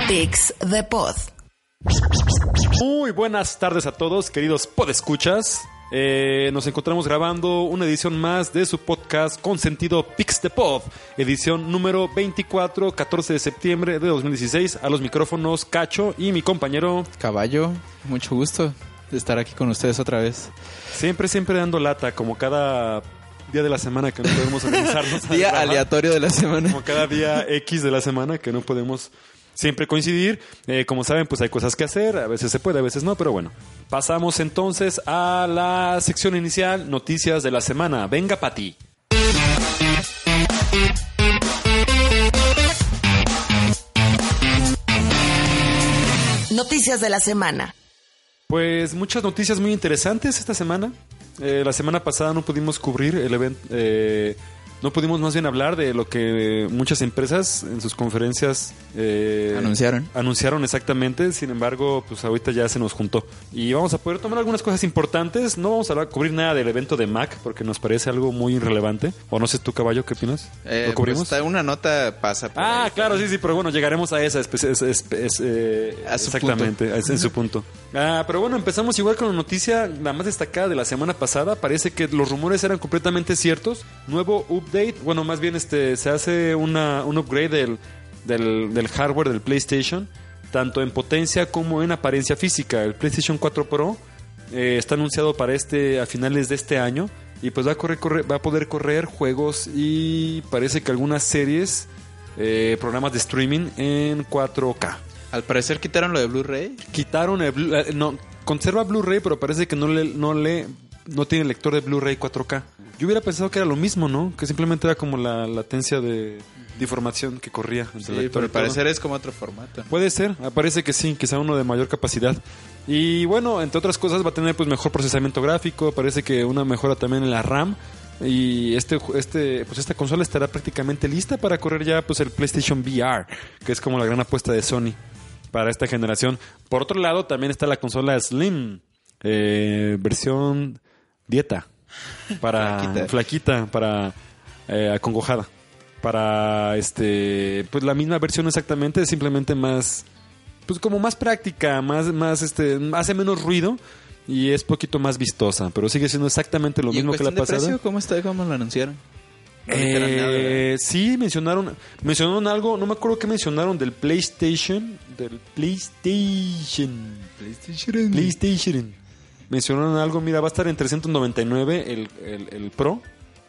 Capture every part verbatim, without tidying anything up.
Picks de Pod. Muy buenas tardes a todos, queridos podescuchas. Eh, nos encontramos grabando una edición más de su podcast con sentido Picks de Pod, edición número veinticuatro, catorce de septiembre de dos mil dieciséis. A los micrófonos Cacho y mi compañero Caballo. Mucho gusto de estar aquí con ustedes otra vez. Siempre, siempre dando lata, como cada día de la semana que no podemos organizarnos. Día grabar, aleatorio de la semana. Como cada día X de la semana que no podemos siempre coincidir. Eh, como saben, pues hay cosas que hacer. A veces se puede, a veces no, pero bueno. Pasamos entonces a la sección inicial, noticias de la semana. Venga, Pati. Noticias de la semana. Pues muchas noticias muy interesantes esta semana. Eh, la semana pasada no pudimos cubrir el evento, eh, no pudimos más bien hablar de lo que muchas empresas en sus conferencias eh, anunciaron. Anunciaron exactamente. Sin embargo, pues ahorita ya se nos juntó. Y vamos a poder tomar algunas cosas importantes. No vamos a hablar, cubrir nada del evento de Mac porque nos parece algo muy irrelevante. O no sé tú, Caballo, ¿qué opinas? Eh, ¿Lo cubrimos? Pues una nota pasa por Ah, ahí, claro, sí, sí, pero bueno, llegaremos a esa. Es, es, es, es, eh, a su exactamente, punto. Es, en su punto. Ah, pero bueno, empezamos igual con la noticia, la más destacada de la semana pasada. Parece que los rumores eran completamente ciertos. Nuevo update, bueno, más bien este se hace una, un upgrade del, del, del hardware del PlayStation, tanto en potencia como en apariencia física. El PlayStation cuatro Pro eh, está anunciado para este a finales de este año y pues va a correr, correr va a poder correr juegos y parece que algunas series, eh, programas de streaming en cuatro K. Al parecer quitaron lo de Blu-ray. Quitaron el Blu- eh, no, conserva Blu-ray, pero parece que no le no le no tiene lector de Blu-ray cuatro K. Yo hubiera pensado que era lo mismo, ¿no? Que simplemente era como la latencia de, de información que corría entre Sí, el lector pero y al todo. parecer es como otro formato. Puede ser, parece que sí, quizá uno de mayor capacidad. Y bueno, entre otras cosas va a tener pues mejor procesamiento gráfico, parece que una mejora también en la RAM. Y este este pues esta consola estará prácticamente lista para correr ya pues el PlayStation V R, que es como la gran apuesta de Sony para esta generación. Por otro lado, también está la consola Slim, eh, versión dieta, para flaquita, flaquita para eh, acongojada, para este pues la misma versión exactamente, simplemente más pues como más práctica, más más este hace menos ruido y es poquito más vistosa, pero sigue siendo exactamente lo ¿Y mismo que la en cuestión de pasada. precio, ¿cómo está? ¿Cómo lo anunciaron? No Eh, dijeron nada, ¿verdad? sí, mencionaron mencionaron algo, no me acuerdo qué mencionaron del PlayStation, del PlayStation. PlayStation. PlayStation. Mencionaron algo, mira, va a estar en trescientos noventa y nueve el, el, el Pro.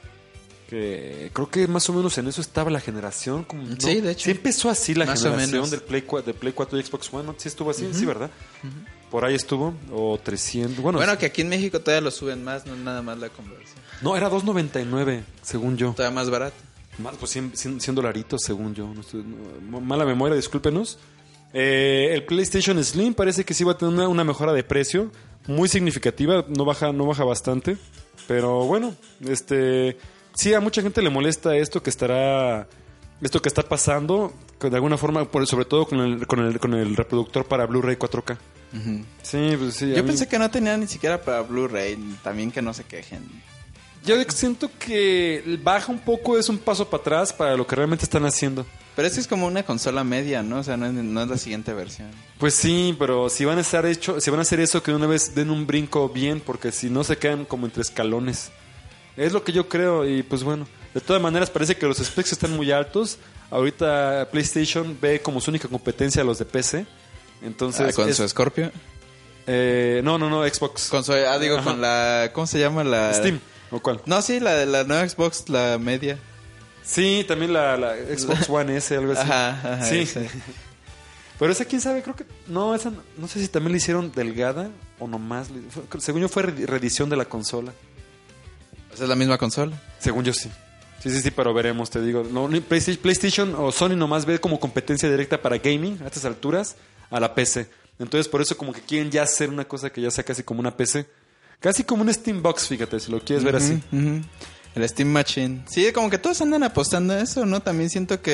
Que creo que más o menos en eso estaba la generación. Como, ¿no? Sí, de hecho. Sí empezó así la Más o generación menos. del Play, cua- de Play cuatro y Xbox One, ¿no? Sí estuvo así, Uh-huh. sí, ¿verdad? Uh-huh. Por ahí estuvo, o trescientos. Bueno, Bueno, que aquí en México todavía lo suben más, no nada más la conversión. no, era dos noventa y nueve, según yo. Todavía más barato. Más, pues cien, cien, cien dolaritos, según yo. No estoy- no, mala memoria, discúlpenos. Eh, el PlayStation Slim parece que sí va a tener una, una mejora de precio muy significativa. No baja, no baja bastante. Pero bueno, este sí, a mucha gente le molesta esto que estará. Esto que está pasando, que de alguna forma, por, sobre todo con el, con el, con el reproductor para Blu-ray cuatro K. Uh-huh. Sí, pues sí. a Yo mí- pensé que no tenía ni siquiera para Blu-ray, también que no se quejen. Yo siento que baja un poco, es un paso para atrás para lo que realmente están haciendo. Pero esto es como una consola media, ¿no? O sea, no es, no es la siguiente versión. Pues sí, pero si van a estar hecho, si van a hacer eso, que de una vez den un brinco bien, porque si no se quedan como entre escalones. Es lo que yo creo y pues bueno, de todas maneras parece que los specs están muy altos. Ahorita PlayStation ve como su única competencia a los de P C. Entonces, Ah, con es- su Scorpio. eh, no, no, no, Xbox. Con su, ah, digo, Ajá. con la... ¿Cómo se llama la...? Steam, ¿o cuál? No, sí, la de la nueva Xbox, la media. Sí, también la, la Xbox One S, algo así. Ajá, ajá, sí. ese. Pero esa, quién sabe, creo que... No, esa no, no sé si también le hicieron delgada o nomás. le- fue- según yo fue re- reedición de la consola. O sea, es la misma consola. Según yo sí. Sí, sí, sí, pero veremos, te digo. No, ni PlayStation, PlayStation o Sony nomás ve como competencia directa para gaming a estas alturas a la P C. Entonces por eso como que quieren ya hacer una cosa que ya sea casi como una P C. Casi como un Steam Box, fíjate, si lo quieres ver así. Ujú, ujú. El Steam Machine. Sí, como que todos andan apostando a eso, ¿no? También siento que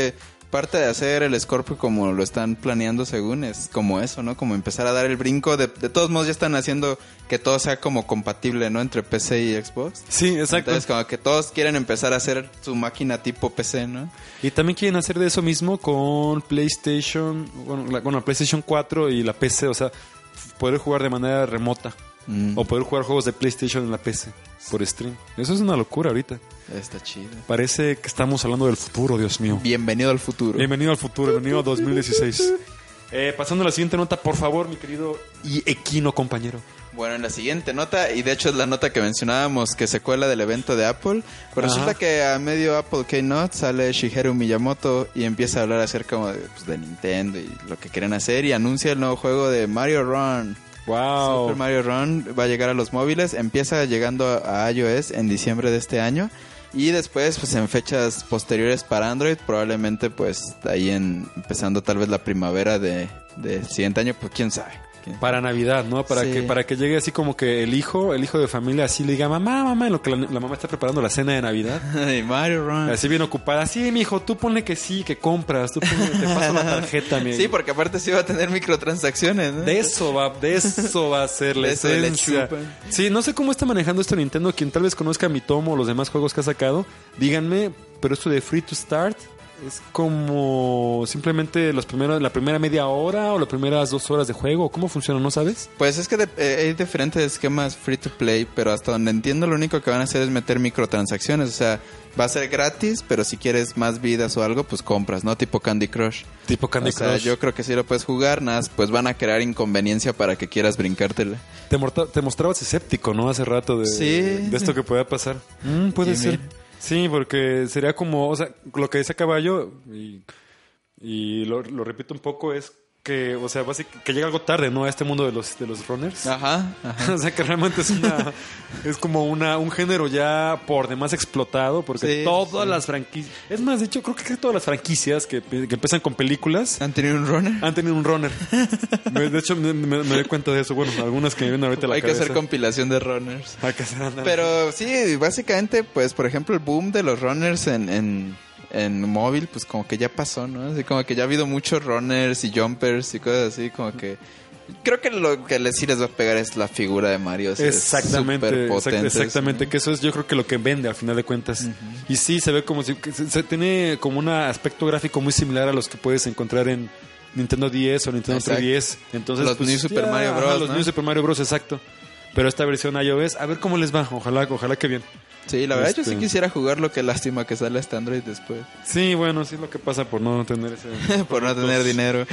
parte de hacer el Scorpio como lo están planeando según es como eso, ¿no? Como empezar a dar el brinco. De, de todos modos ya están haciendo que todo sea como compatible, ¿no? Entre P C y Xbox. Sí, exacto. Entonces como que todos quieren empezar a hacer su máquina tipo P C, ¿no? Y también quieren hacer de eso mismo con PlayStation, bueno, la, bueno, PlayStation cuatro y la P C, o sea, poder jugar de manera remota. Mm. O poder jugar juegos de PlayStation en la P C por stream. Eso es una locura ahorita. Está chido. Parece que estamos hablando del futuro, Dios mío. Bienvenido al futuro. Bienvenido al futuro, bienvenido a dos mil dieciséis. Eh, pasando a la siguiente nota, por favor, mi querido y equino compañero. Bueno, en la siguiente nota, y de hecho es la nota que mencionábamos, que secuela del evento de Apple, pues resulta que a medio Apple Keynote sale Shigeru Miyamoto y empieza a hablar acerca de, pues, de Nintendo y lo que quieren hacer, y anuncia el nuevo juego de Mario Run. Wow. Super Mario Run va a llegar a los móviles, empieza llegando a iOS en diciembre de este año, y después pues en fechas posteriores para Android, probablemente pues ahí en empezando tal vez la primavera de del siguiente año, pues quién sabe. Para Navidad, ¿no? Para sí. que para que llegue así como que el hijo, el hijo de familia así le diga, mamá, mamá, en lo que la, la mamá está preparando la cena de Navidad. Ay, Mario Run. Así bien ocupada. Sí, mijo, tú ponle que sí, que compras. Tú ponle, te paso la tarjeta, mi. Sí, porque aparte sí va a tener microtransacciones, ¿no? De eso va, de eso va a ser la esencia. Sí, no sé cómo está manejando esto Nintendo. Quien tal vez conozca mi tomo o los demás juegos que ha sacado, díganme, pero esto de free to start es como simplemente los primeros, la primera media hora o las primeras dos horas de juego. ¿Cómo funciona? ¿No sabes? Pues es que de, eh, hay diferentes esquemas free to play, pero hasta donde entiendo lo único que van a hacer es meter microtransacciones. O sea, va a ser gratis, pero si quieres más vidas o algo, pues compras, ¿no? Tipo Candy Crush. Tipo Candy o sea, Crush. Yo creo que sí lo puedes jugar, nada, pues van a crear inconveniencia para que quieras brincártela. Te, te mostrabas escéptico, ¿no? Hace rato de, sí. de esto que pueda pasar. Mm, puede Jimmy. ser. Sí, porque sería como, o sea, lo que dice Caballo, y, y lo, lo repito un poco, es que, o sea, básicamente, que llega algo tarde, ¿no? A este mundo de los de los runners. Ajá, ajá. O sea, que realmente es una es como una un género ya por demás explotado, porque sí, todas sí. las franquicias, es más, de hecho, creo que todas las franquicias que, que empiezan con películas han tenido un runner. Han tenido un runner. De hecho, me, me, me doy cuenta de eso. Bueno, algunas que me vienen ahorita a la Hay cabeza. que hacer compilación de runners. Hay que hacer andar. Pero sí, básicamente, pues, por ejemplo, el boom de los runners en... en... en móvil, pues como que ya pasó, ¿no? Así como que ya ha habido muchos runners y jumpers y cosas así, como que... Creo que lo que les, sí les va a pegar es la figura de Mario. Exactamente, es exact, exactamente, ¿sí? Que eso es yo creo que lo que vende al final de cuentas. Uh-huh. Y sí, se ve como si... Se, se tiene como un aspecto gráfico muy similar a los que puedes encontrar en Nintendo D S o Nintendo exacto. tres D S. Entonces, los pues, New Super ya, Mario Bros. Los ¿no? New Super Mario Bros, exacto. Pero esta versión iOS, a ver cómo les va. Ojalá, ojalá que bien. Sí, la verdad este... yo sí quisiera jugarlo, qué lástima que sale hasta Android después. Sí, bueno, sí es lo que pasa por no tener ese... por no tener dinero.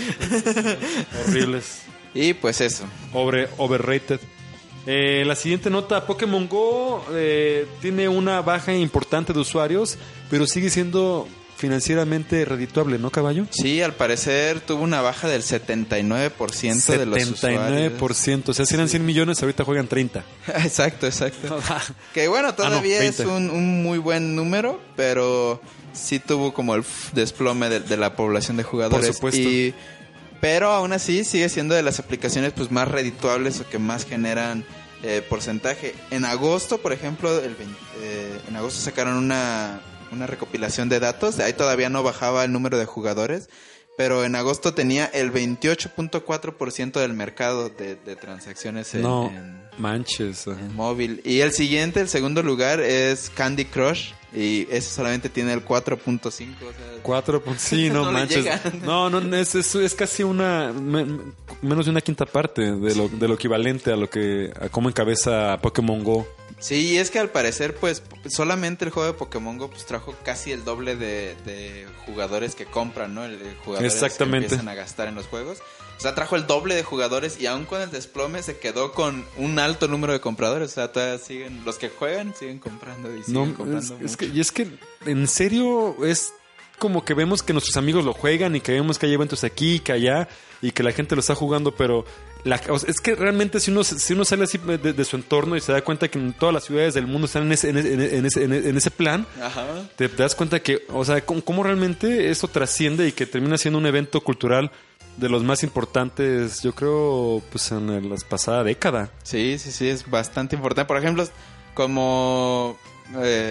Horribles. Y pues eso. Over, overrated. Eh, la siguiente nota, Pokémon Go eh, tiene una baja importante de usuarios, pero sigue siendo financieramente redituable, ¿no, Caballo? Sí, al parecer tuvo una baja del setenta y nueve por ciento de los usuarios. setenta y nueve por ciento, o sea, si eran cien millones, ahorita juegan treinta. Exacto, exacto. Que bueno, todavía ah, no, es un, un muy buen número, pero sí tuvo como el desplome de, de la población de jugadores. Por supuesto. Y, pero aún así sigue siendo de las aplicaciones pues más redituables o que más generan eh, porcentaje. En agosto, por ejemplo, el veinte, eh, en agosto sacaron una... una recopilación de datos, ahí todavía no bajaba el número de jugadores, pero en agosto tenía el veintiocho punto cuatro por ciento del mercado de, de transacciones en, no, en, manches. en móvil. Y el siguiente, el segundo lugar es Candy Crush, y ese solamente tiene el cuatro punto cinco. O sea, cuatro. Sí, no, no manches. No, no, es, es, es casi una, me, menos de una quinta parte de lo, de lo equivalente a lo que, a cómo encabeza Pokémon Go. Sí, y es que al parecer, pues, solamente el juego de Pokémon Go pues trajo casi el doble de, de jugadores que compran, ¿no? El de jugadores Exactamente. que empiezan a gastar en los juegos. O sea, trajo el doble de jugadores y aún con el desplome se quedó con un alto número de compradores. O sea, todavía siguen, los que juegan siguen comprando y siguen no, comprando. Es, es que, y es que, en serio, es como que vemos que nuestros amigos lo juegan y que vemos que hay eventos aquí y que allá y que la gente lo está jugando, pero... La, o sea, es que realmente si uno, si uno sale así de, de su entorno y se da cuenta que en todas las ciudades del mundo están en ese, en ese, en ese, en ese plan, ajá, te, te das cuenta que, o sea, cómo, cómo realmente eso trasciende y que termina siendo un evento cultural de los más importantes, yo creo, pues en la pasada década. Sí, sí, sí, es bastante importante. Por ejemplo, como... Eh,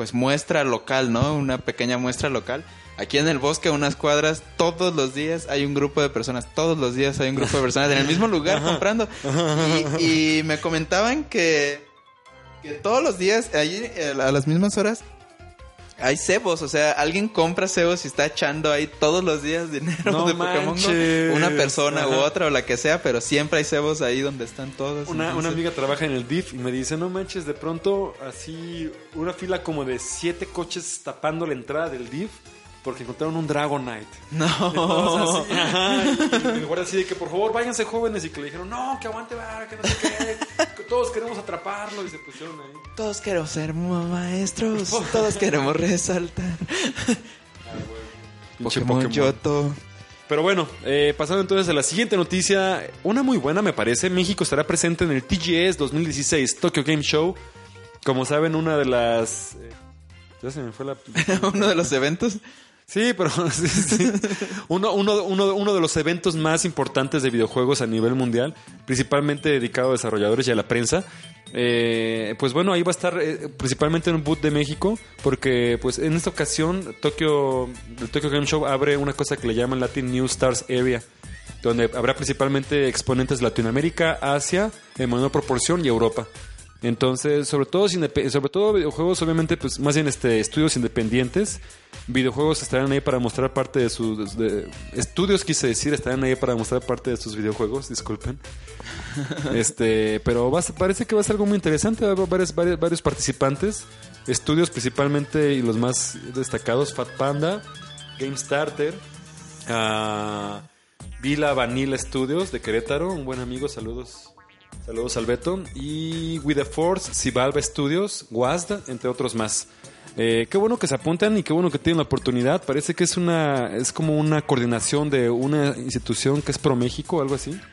pues muestra local, ¿no? Una pequeña muestra local. Aquí en el bosque, a unas cuadras, todos los días hay un grupo de personas, todos los días hay un grupo de personas en el mismo lugar ajá, comprando. Ajá, y, y me comentaban que, que todos los días, allí a las mismas horas, hay cebos. O sea, alguien compra cebos y está echando ahí todos los días dinero no de Pokémon, ¿no? Una persona ajá. u otra o la que sea, pero siempre hay cebos ahí donde están todos. Una, entonces... una amiga trabaja en el D I F y me dice, no manches, de pronto así una fila como de siete coches tapando la entrada del D I F. Porque encontraron un Dragonite. No. Así, ajá, y, y el guardia así de que por favor váyanse jóvenes. Y que le dijeron, no, que aguante vara, que no sé qué. Que todos queremos atraparlo. Y se pusieron ahí. Todos queremos ser maestros. Todos queremos resaltar. Ah, bueno. Pokémon Yoto. Pero bueno, eh, pasando entonces a la siguiente noticia. Una muy buena me parece. México estará presente en el T G S dos mil dieciséis Tokyo Game Show. Como saben, una de las... Eh, ya se me fue la... Uno de los eventos... Sí, pero sí, sí. Uno, uno, uno, uno de los eventos más importantes de videojuegos a nivel mundial, principalmente dedicado a desarrolladores y a la prensa. Eh, pues bueno, ahí va a estar eh, principalmente en un booth de México, porque pues en esta ocasión Tokyo, el Tokyo Game Show abre una cosa que le llaman Latin New Stars Area, donde habrá principalmente exponentes de Latinoamérica, Asia, en menor proporción, y Europa. Entonces, sobre todo sobre todo videojuegos, obviamente, pues más bien este estudios independientes, videojuegos estarán ahí para mostrar parte de sus de, estudios quise decir, estarán ahí para mostrar parte de sus videojuegos, disculpen. Este, pero va, parece que va a ser algo muy interesante, va a haber varios, varios, varios participantes, estudios principalmente y los más destacados, Fat Panda, Game Starter, uh, Vila Vanilla Studios de Querétaro, un buen amigo, saludos. Saludos al Beto. Y With the Force, Cibalba Studios, W A S D, entre otros más. Eh, qué bueno que se apuntan y qué bueno que tienen la oportunidad. Parece que es una es como una coordinación de una institución que es Pro México, algo así.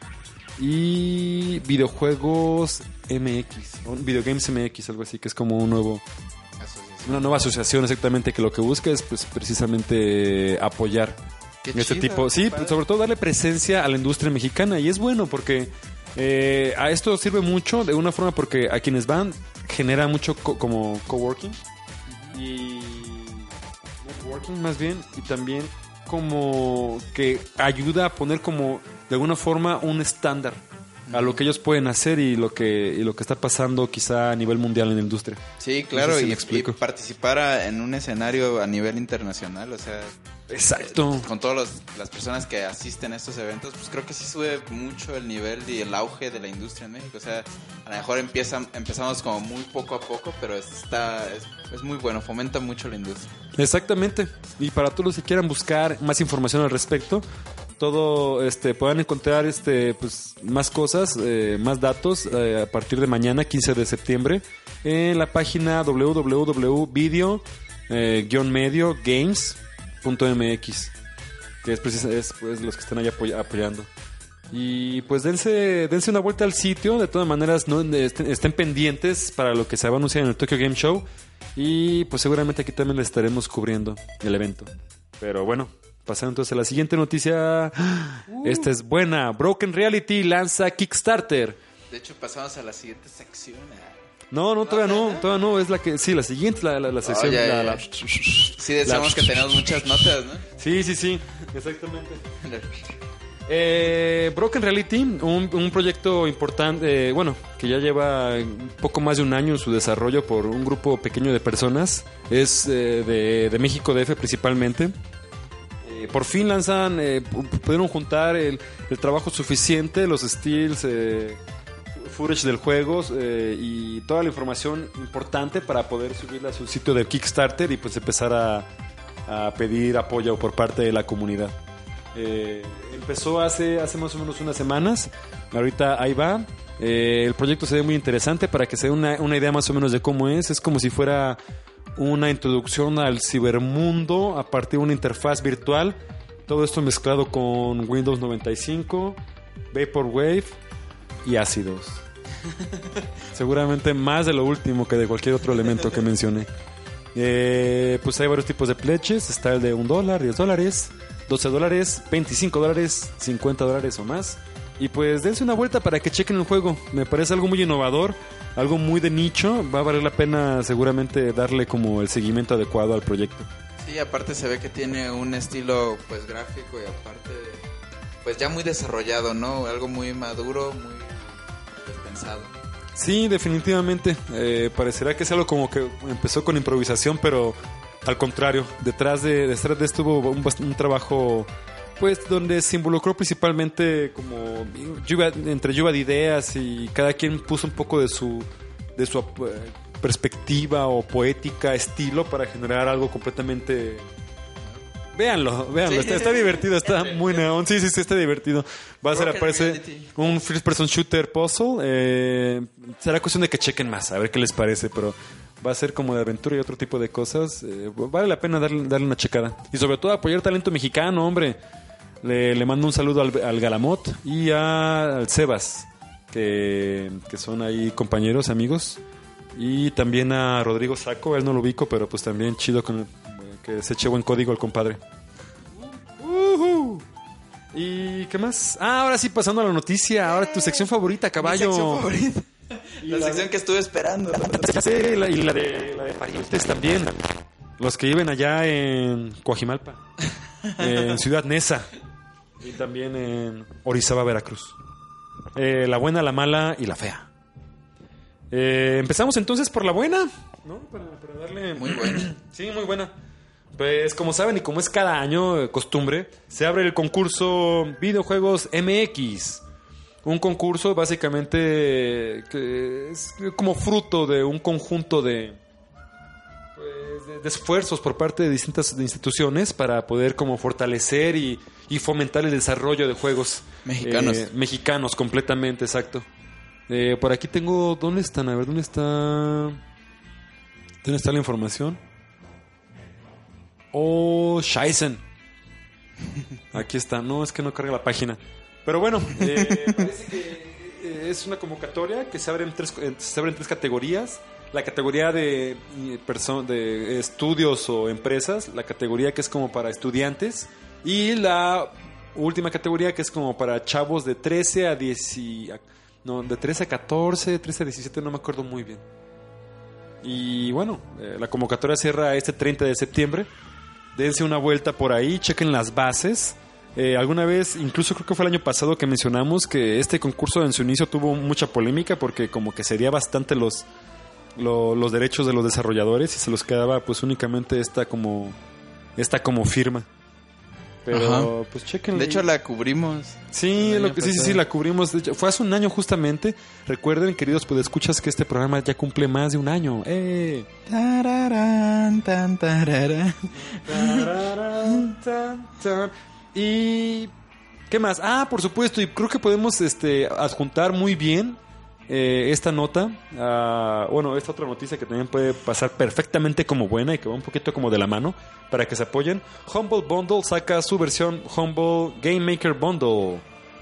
Y Videojuegos M X, Videogames M X, algo así, que es como un nuevo asociación. Una nueva asociación exactamente, que lo que busca es pues precisamente apoyar qué este chido, tipo. Sí, padre. Sobre todo darle presencia a la industria mexicana. Y es bueno porque... Eh, a esto sirve mucho de una forma porque a quienes van genera mucho co- como coworking y networking más bien, y también como que ayuda a poner como de alguna forma un estándar a lo que ellos pueden hacer y lo que y lo que está pasando quizá a nivel mundial en la industria. Sí, claro, no sé si y, y participar a, en un escenario a nivel internacional, o sea, exacto. Eh, con todas las personas que asisten a estos eventos, pues creo que sí sube mucho el nivel y el auge de la industria en México. O sea, a lo mejor empieza, empezamos como muy poco a poco, pero está es, es muy bueno, fomenta mucho la industria. Exactamente. Y para todos los que quieran buscar más información al respecto, todo este puedan encontrar este pues más cosas, eh, más datos eh, a partir de mañana, quince de septiembre, en la página w w w punto video medio games punto m x, que es, precis- es pues los que están ahí apoy- apoyando. Y pues dense dense una vuelta al sitio. De todas maneras, no estén, estén pendientes para lo que se va a anunciar en el Tokyo Game Show. Y pues seguramente aquí también les estaremos cubriendo el evento. Pero bueno, pasando entonces a la siguiente noticia. Uh. Esta es buena. Broken Reality lanza Kickstarter. De hecho, pasamos a la siguiente sección. No, no, todavía no, todavía no. Es la que, sí, la siguiente, la, la, la sección. Oh, ya, la, ya. la, sí, decíamos la, que tenemos muchas notas, ¿no? Sí, sí, sí, exactamente. Eh, Broken Reality, un, un proyecto importante, eh, bueno, que ya lleva un poco más de un año en su desarrollo por un grupo pequeño de personas. Es eh, de, de México D F principalmente. Eh, por fin lanzan, eh, pudieron juntar el, el trabajo suficiente, los steals, eh, footage del juego eh, y toda la información importante para poder subirla a su sitio de Kickstarter y pues empezar a, a pedir apoyo por parte de la comunidad. Eh, empezó hace, hace más o menos unas semanas. Ahorita ahí va. Eh, el proyecto se ve muy interesante. Para que se dé una, una idea más o menos de cómo es, es como si fuera una introducción al cibermundo a partir de una interfaz virtual. Todo esto mezclado con Windows noventa y cinco, Vaporwave y ácidos. Seguramente más de lo último que de cualquier otro elemento que mencioné. Eh, pues hay varios tipos de pledges. Está el de un dólar, diez dólares, doce dólares, veinticinco dólares, cincuenta dólares o más. Y pues dense una vuelta para que chequen el juego. Me parece algo muy innovador, algo muy de nicho. Va a valer la pena seguramente darle como el seguimiento adecuado al proyecto. Sí, aparte se ve que tiene un estilo pues gráfico y aparte pues ya muy desarrollado, ¿no? Algo muy maduro, muy pues, pensado. Sí, definitivamente. Eh, parecerá que es algo como que empezó con improvisación, pero al contrario, detrás de, detrás de esto hubo un, un trabajo pues donde se involucró principalmente como lluvia, entre lluvia de ideas, y cada quien puso un poco de su de su eh, perspectiva o poética, estilo para generar algo completamente... Véanlo, véanlo, sí. está, está divertido, está muy neón, sí, sí, sí, está divertido. Va a ser, aparece un first person shooter puzzle, eh, será cuestión de que chequen más, a ver qué les parece, pero va a ser como de aventura y otro tipo de cosas. Eh, vale la pena darle, darle una checada. Y sobre todo apoyar talento mexicano, hombre. Le, le mando un saludo al, al Galamot y a, al Sebas, que, que son ahí compañeros, amigos. Y también a Rodrigo Saco, él no lo ubico, pero pues también chido con el, que se eche buen código el compadre. Uh-huh. ¿Y qué más? Ah, ahora sí, pasando a la noticia. Ahora tu sección favorita, caballo. Mi sección favorita. La, la sección de... que estuve esperando. Sí, la, y la de, la de parientes también. Los que viven allá en Coajimalpa, en Ciudad Neza y también en Orizaba, Veracruz. Eh, la buena, la mala y la fea. Eh, empezamos entonces por la buena, ¿no? Para, para darle... Muy buena. Sí, muy buena. Pues como saben y como es cada año eh, costumbre, se abre el concurso Videojuegos M X. Un concurso básicamente que es como fruto de un conjunto de, pues, de, de esfuerzos por parte de distintas instituciones para poder como fortalecer y, y fomentar el desarrollo de juegos mexicanos. Eh, mexicanos, completamente, exacto. Eh, por aquí tengo... ¿Dónde están? A ver, ¿dónde está? ¿Dónde está la información? Oh, Scheißen. Aquí está. No, es que no carga la página. Pero bueno, eh, parece que es una convocatoria que se abre en tres, se abre en tres categorías. La categoría de, perso- de estudios o empresas, la categoría que es como para estudiantes y la última categoría que es como para chavos de trece a diez, no, de trece a catorce, de trece a diecisiete, no me acuerdo muy bien. Y bueno, eh, la convocatoria cierra este treinta de septiembre. Dense una vuelta por ahí, chequen las bases. Eh, alguna vez, incluso creo que fue el año pasado que mencionamos que este concurso en su inicio tuvo mucha polémica porque como que sería bastante los, lo, los derechos de los desarrolladores y se los quedaba pues únicamente esta como esta como firma. Pero ajá, pues chequen. De hecho la cubrimos. Sí, lo que, sí, sí, sí, la cubrimos. De hecho, fue hace un año justamente. Recuerden, queridos podescuchas, que este programa ya cumple más de un año. ¡Eh! Tararán, tan, tararán. Tararán, tan, tan. Y ¿qué más? Ah, por supuesto, y creo que podemos este adjuntar muy bien eh, esta nota, uh, bueno, esta otra noticia que también puede pasar perfectamente como buena y que va un poquito como de la mano para que se apoyen. Humble Bundle saca su versión Humble Game Maker Bundle.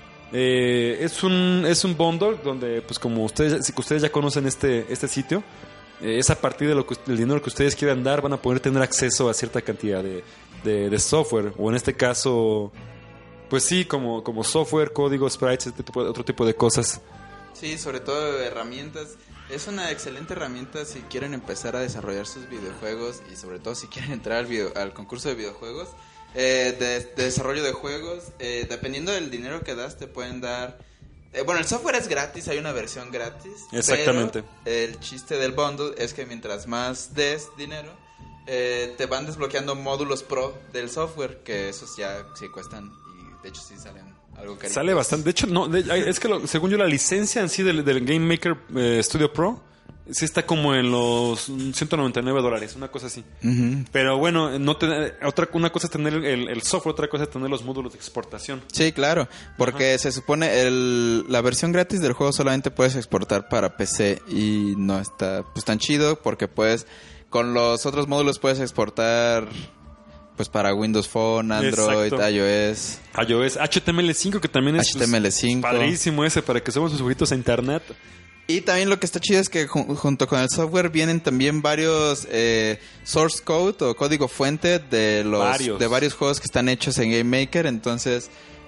Eh, es un es un bundle donde, pues como ustedes, si ustedes ya conocen este este sitio, eh, es a partir de lo que, del dinero que ustedes quieran dar, van a poder tener acceso a cierta cantidad de De, de software, o en este caso pues sí, como, como software, código, sprites, este tipo, otro tipo de cosas. Sí, sobre todo herramientas. Es una excelente herramienta si quieren empezar a desarrollar sus videojuegos y sobre todo si quieren entrar al, video, al concurso de videojuegos, eh, de, de desarrollo de juegos. Eh, dependiendo del dinero que das te pueden dar eh, bueno, el software es gratis, hay una versión gratis. Exactamente. Pero el chiste del bundle es que mientras más des dinero, Eh, te van desbloqueando módulos pro del software, que esos ya sí cuestan y de hecho sí salen algo carísimos. Sale bastante, de hecho no, de, es que lo, según yo la licencia en sí del, del Game Maker eh, Studio Pro sí está como en los ciento noventa y nueve dólares, una cosa así. Uh-huh. Pero bueno, no te, otra una cosa es tener el, el software, otra cosa es tener los módulos de exportación. Sí, claro, porque ajá, se supone el, la versión gratis del juego solamente puedes exportar para P C y no está pues tan chido porque puedes... Con los otros módulos puedes exportar pues para Windows Phone, Android, exacto, iOS. iOS, H T M L cinco, que también es H T M L cinco. Pues, padrísimo ese para que subamos sus jueguitos a internet. Y también lo que está chido es que ju- junto con el software vienen también varios eh, source code o código fuente de los varios. de varios juegos que están hechos en Game Maker, entonces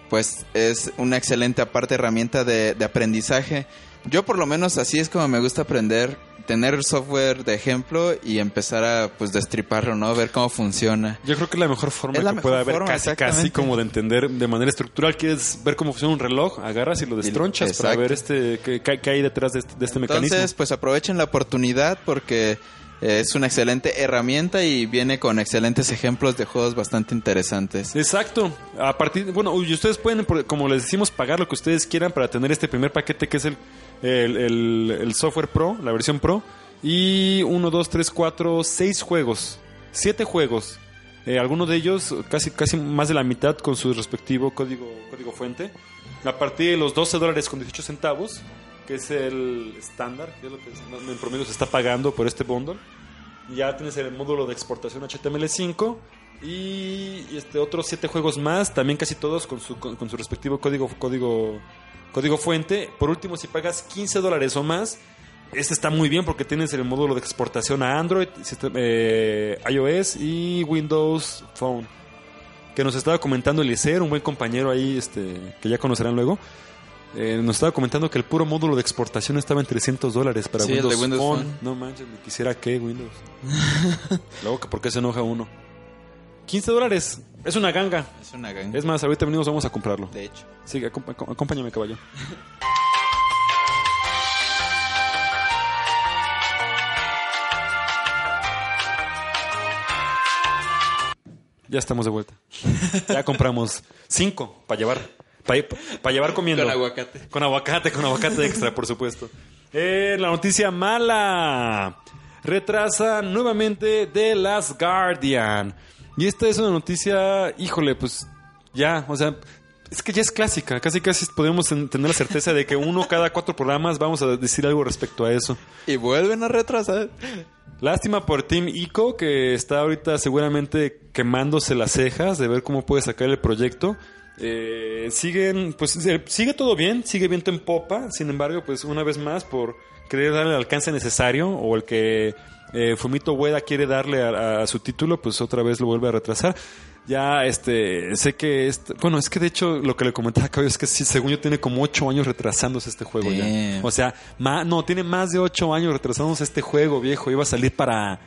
pues es una excelente aparte herramienta de, de aprendizaje. Yo por lo menos así es como me gusta aprender, tener software de ejemplo y empezar a pues destriparlo, ¿no? Ver cómo funciona. Yo creo que es la mejor forma Es la que mejor pueda haber, forma, casi, casi como de entender de manera estructural. Quieres ver cómo funciona un reloj, agarras y lo destronchas Exacto. para ver este qué, qué- qué hay detrás de este, de este Entonces, mecanismo. pues aprovechen la oportunidad porque es una excelente herramienta y viene con excelentes ejemplos de juegos bastante interesantes. Exacto. A partir, bueno, y ustedes pueden, por- como les decimos, pagar lo que ustedes quieran para tener este primer paquete que es el, el, el- el software Pro, la versión Pro. Y uno, dos, tres, cuatro, seis juegos. Siete juegos. Eh, algunos de ellos, casi, casi más de la mitad con su respectivo código, código fuente. A partir de los doce dólares con dieciocho centavos, que es el estándar, que es lo que en promedio se está pagando por este bundle. Ya tienes el módulo de exportación H T M L cinco y este otros siete juegos más, también casi todos con su, con, con su respectivo código, código, código fuente. Por último, si pagas quince dólares o más, este está muy bien porque tienes el módulo de exportación a Android, sistema, eh, iOS y Windows Phone. Que nos estaba comentando Eliezer, un buen compañero ahí este, que ya conocerán luego. Eh, nos estaba comentando que el puro módulo de exportación estaba en trescientos dólares para Sí, el de Windows, Windows Phone. Phone. No manches, me quisiera que Windows. Luego, ¿por qué se enoja uno? quince dólares, es una ganga. Es una ganga. Es más, ahorita venimos, vamos a comprarlo. De hecho. Sí, acompa- acom- acompáñame, caballo. Ya estamos de vuelta. Ya compramos cinco para llevar. Para llevar comiendo. Con aguacate. Con aguacate, con aguacate extra, por supuesto. Eh, la noticia mala. Retrasa nuevamente The Last Guardian. Y esta es una noticia, híjole, pues ya, o sea, es que ya es clásica. Casi casi podemos ten- tener la certeza de que uno cada cuatro programas vamos a decir algo respecto a eso. Y vuelven a retrasar. Lástima por Team Ico, que está ahorita seguramente quemándose las cejas de ver cómo puede sacar el proyecto. Eh, siguen, pues eh, sigue todo bien, sigue viento en popa. Sin embargo, pues una vez más, por querer darle el alcance necesario o el que eh, Fumito Ueda quiere darle a, a su título, pues otra vez lo vuelve a retrasar. Ya, este, sé que, este, bueno, es que de hecho lo que le comentaba a Caballo es que sí, según yo tiene como ocho años retrasándose este juego ya. Damn. O sea, ma- no, tiene más de ocho años retrasándose este juego, viejo. Iba a salir para...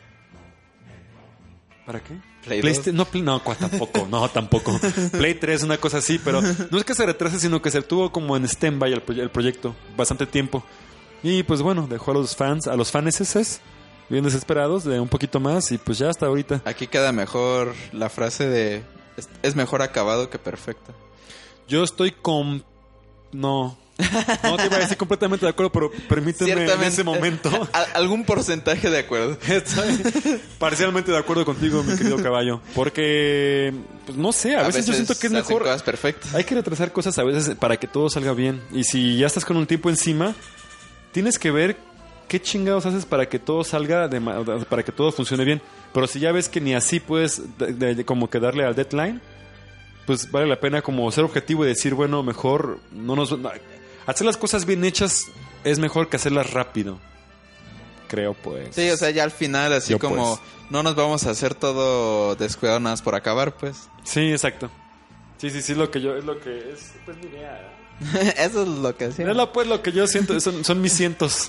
¿Para qué? Play Playsta- dos. No, Play- no, cua- tampoco, no, tampoco. Play tres, una cosa así, pero no es que se retrase, sino que se tuvo como en stand-by el, proye- el proyecto bastante tiempo. Y pues bueno, dejó a los fans, a los faneses bien desesperados de un poquito más y pues ya hasta ahorita. Aquí queda mejor la frase de es, es mejor acabado que perfecto. Yo estoy con... No. No te iba a decir completamente de acuerdo, pero permíteme en ese momento. a- algún porcentaje de acuerdo. Estoy parcialmente de acuerdo contigo, mi querido caballo. Porque, pues no sé, a, veces, yo siento que es se hacen mejor. cosas perfectas. Hay que retrasar cosas a veces para que todo salga bien. Y si ya estás con un tiempo encima, tienes que ver qué chingados haces para que todo salga, de ma- para que todo funcione bien. Pero si ya ves que ni así puedes de- de- como que darle al deadline, pues vale la pena como ser objetivo y decir, bueno, mejor no nos... no, hacer las cosas bien hechas es mejor que hacerlas rápido. Creo, pues. Sí, o sea, ya al final así Yo, como pues. no nos vamos a hacer todo descuidado nada más por acabar, pues. Sí, exacto. Sí, sí, sí, lo que yo... Es lo que es... Pues mi idea. Eso es lo que hacía. Es lo, pues lo que yo siento, son, son mis cientos.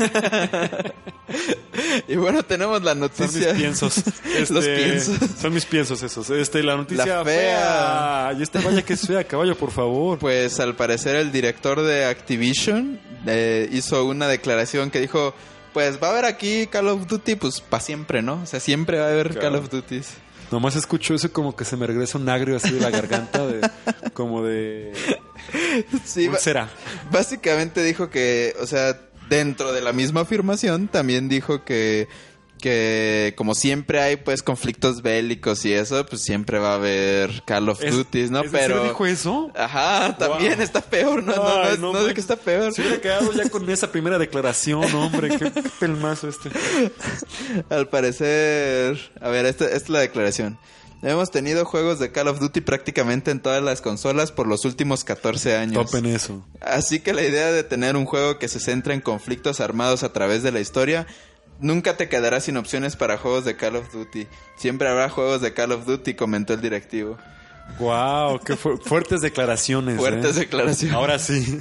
Y bueno, tenemos la Son mis noticia. piensos. Los Este, piensos. Son mis piensos esos. Este, la noticia La fea. fea. Y esta vaya que es fea, caballo, por favor. Pues al parecer el director de Activision eh, hizo una declaración que dijo, pues va a haber aquí Call of Duty, pues para siempre, ¿no? O sea, siempre va a haber Claro. Call of Duty. Nomás escucho eso como que se me regresa un agrio así de la garganta, de, como de Sí, ba- úlcera. básicamente dijo que, o sea, dentro de la misma afirmación también dijo que que como siempre hay pues conflictos bélicos y eso, pues siempre va a haber Call of Es- Duty, ¿no? ¿es en serio Pero dijo eso? ajá, también Wow. está peor, no, no, Ay, no, es- no no es de manches. que está peor. Se hubiera quedado ya con esa primera declaración, hombre. Qué, qué pelmazo este. Al parecer, a ver, esta, esta es la declaración. Hemos tenido juegos de Call of Duty prácticamente en todas las consolas por los últimos catorce años. Topen eso. Así que la idea de tener un juego que se centra en conflictos armados a través de la historia nunca te quedará sin opciones para juegos de Call of Duty. Siempre habrá juegos de Call of Duty, comentó el directivo. Wow, qué fu- fuertes declaraciones. Fuertes eh. declaraciones. Ahora sí.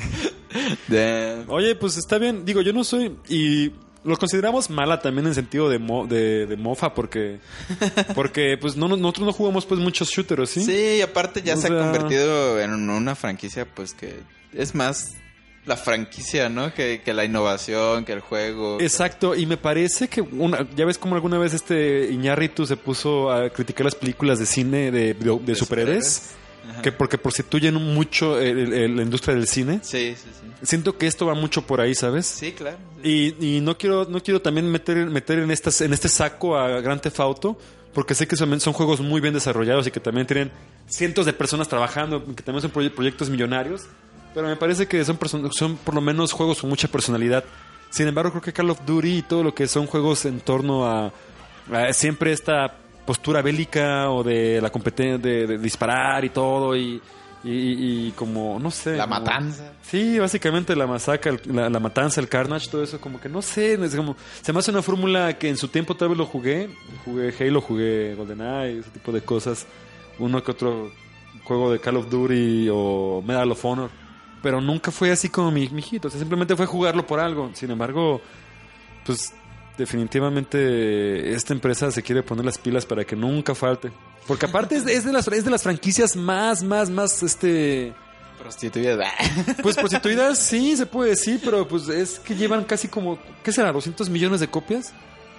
Damn. Oye, pues está bien. Digo, yo no soy... Y lo consideramos mala también en sentido de, mo- de, de mofa porque... Porque pues no, nosotros no jugamos pues muchos shooters, ¿sí? Sí, y aparte ya O se sea- ha convertido en una franquicia pues que es más la franquicia, ¿no? Que, que la innovación, que el juego. Exacto, y me parece que una, ya ves como alguna vez este Iñárritu se puso a criticar las películas de cine de, de, de superhéroes, Ajá. que porque prostituyen mucho el- el- la industria del cine. Sí, sí, sí. Siento que esto va mucho por ahí, ¿sabes? Sí, claro. Sí. Y, y no quiero no quiero también meter meter en estas en este saco a Grand Theft Auto, porque sé que son, son juegos muy bien desarrollados y que también tienen cientos de personas trabajando, que también son proye- proyectos millonarios, pero me parece que son person- son por lo menos juegos con mucha personalidad. Sin embargo, creo que Call of Duty y todo lo que son juegos en torno a, a siempre esta postura bélica o de la competencia de, de disparar y todo y, y, y- y como no sé, La como- matanza. Sí, básicamente la masacre, el- la, la matanza, el carnage, todo eso, como que no sé, es como, se me hace una fórmula que en su tiempo tal vez lo jugué, jugué Halo, jugué GoldenEye, ese tipo de cosas, uno que otro juego de Call of Duty o Medal of Honor, pero nunca fue así como mi, mi hit, o sea, simplemente fue jugarlo por algo. Sin embargo, pues definitivamente esta empresa se quiere poner las pilas para que nunca falte, porque aparte es, de- es de las es de las franquicias más, más, más, este... Prostituidas. Pues prostituidas sí, se puede decir, pero pues es que llevan casi como, ¿qué será? ¿doscientos millones de copias?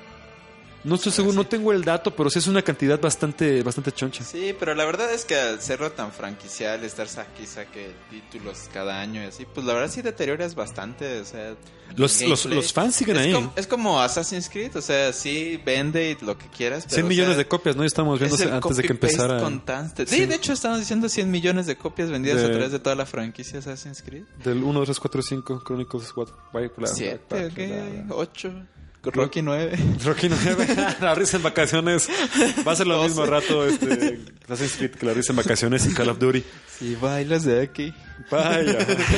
No estoy seguro, no tengo el dato, pero sí es una cantidad bastante bastante choncha. Sí, pero la verdad es que al serlo tan franquicial, estar saque y saque títulos cada año y así, pues la verdad sí deterioras bastante, o sea... Los, el los, gameplay. los fans siguen es ahí. Como, es como Assassin's Creed, o sea, sí vende y lo que quieras, pero... cien o millones sea, de copias, ¿no? Ya estamos viendo es el antes de que copy-paste empezara. constante. Sí, Sí. de hecho estamos diciendo cien millones de copias vendidas De- a través de toda la franquicia Assassin's Creed. Del uno, dos, tres, cuatro, cinco, Chronicles cuatro, siete, ok, ocho, Rocky nueve. Rocky nueve, la risa en vacaciones. Va a ser lo doce. mismo rato este, Assassin's Creed que la risa en vacaciones y Call of Duty. Si bailas de aquí. Vaya.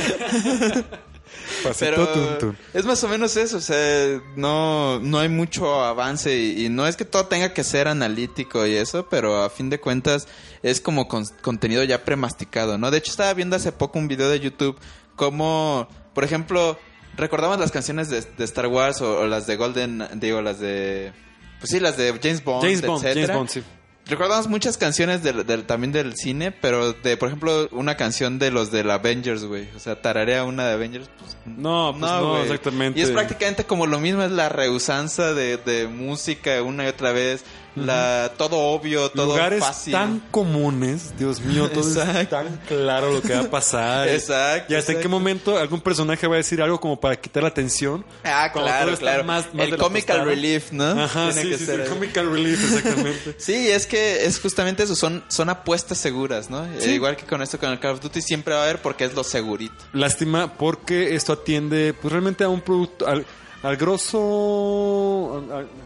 Pasito Pero tun, tun. es más o menos eso, o sea, no, no hay mucho avance y, y no es que todo tenga que ser analítico y eso, pero a fin de cuentas es como con- contenido ya premasticado, ¿no? De hecho estaba viendo hace poco un video de YouTube como, por ejemplo, recordamos las canciones de, de Star Wars o, o las de Golden, digo, las de... Pues sí, las de James Bond, James Bond, etcétera. James Bond, sí. Recordamos muchas canciones del, del- también del cine, pero de, por ejemplo, una canción de los del Avengers, güey. O sea, tararea una de Avengers, pues... No, pues no, güey. exactamente. Y es prácticamente como lo mismo, es la reusanza de, de música una y otra vez. La, todo obvio, todo Lugares fácil. tan comunes, Dios mío, todo es Exacto. tan claro lo que va a pasar. Exacto, Y hasta en qué exacto. momento algún personaje va a decir algo como para quitar la atención. Ah, Cuando todo claro, está claro. más- más el de la comical tostada. relief, ¿no? Ajá, Tiene sí, que sí, ser sí, ahí. comical relief, exactamente. Sí, es que es justamente eso, son, son apuestas seguras, ¿no? Sí. Eh, igual que con esto con el Call of Duty siempre va a haber porque es lo segurito. Lástima porque esto atiende pues realmente a un producto, al, al grosso... al- al-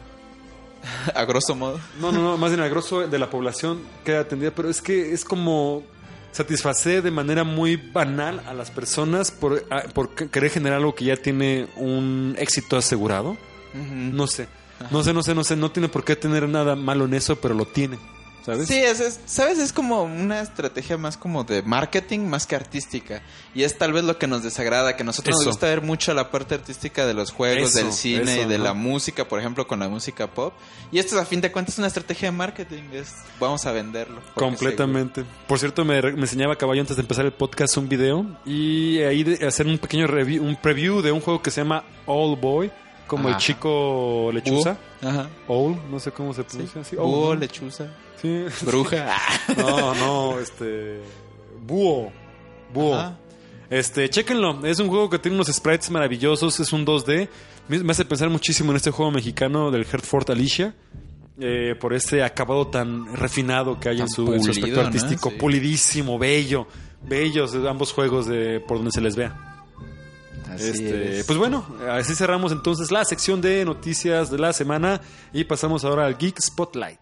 A grosso modo. no, no, no, más bien al grosso de la población queda atendida, pero es que es como satisfacer de manera muy banal a las personas por, a- por querer generar algo que ya tiene un éxito asegurado. No sé, no sé, no sé, no sé, no tiene por qué tener nada malo en eso, pero lo tiene, ¿sabes? Sí, es, es- ¿sabes? Es como una estrategia más como de marketing más que artística. Y es tal vez lo que nos desagrada, que a nosotros Eso. nos gusta ver mucho la parte artística de los juegos, Eso, del cine eso, y de ajá. la música, por ejemplo, con la música pop. Y esto, a fin de cuentas, es una estrategia de marketing. Es, vamos a venderlo. porque Completamente. Por cierto, me, me enseñaba Caballo antes de empezar el podcast un video y ahí de hacer un pequeño review, un preview de un juego que se llama All Boy, como Ajá. el chico seguro. lechuza. Búho. Ajá. All, no sé cómo se pronuncia. Sí, All, Búho, ¿no? lechuza, Sí. bruja. No, no, este. Búho. Búho. Ajá. Este, chéquenlo. Es un juego que tiene unos sprites maravillosos. Es un dos D. Me me hace pensar muchísimo en este juego mexicano del Hertford Alicia. Eh, por este acabado tan refinado que hay en Tan su, en su pulido, aspecto ¿no? artístico. Sí. Pulidísimo, bello. Bellos eh, ambos juegos de por donde se les vea. Así Este, es. pues bueno, así cerramos entonces la sección de noticias de la semana y pasamos ahora al Geek Spotlight.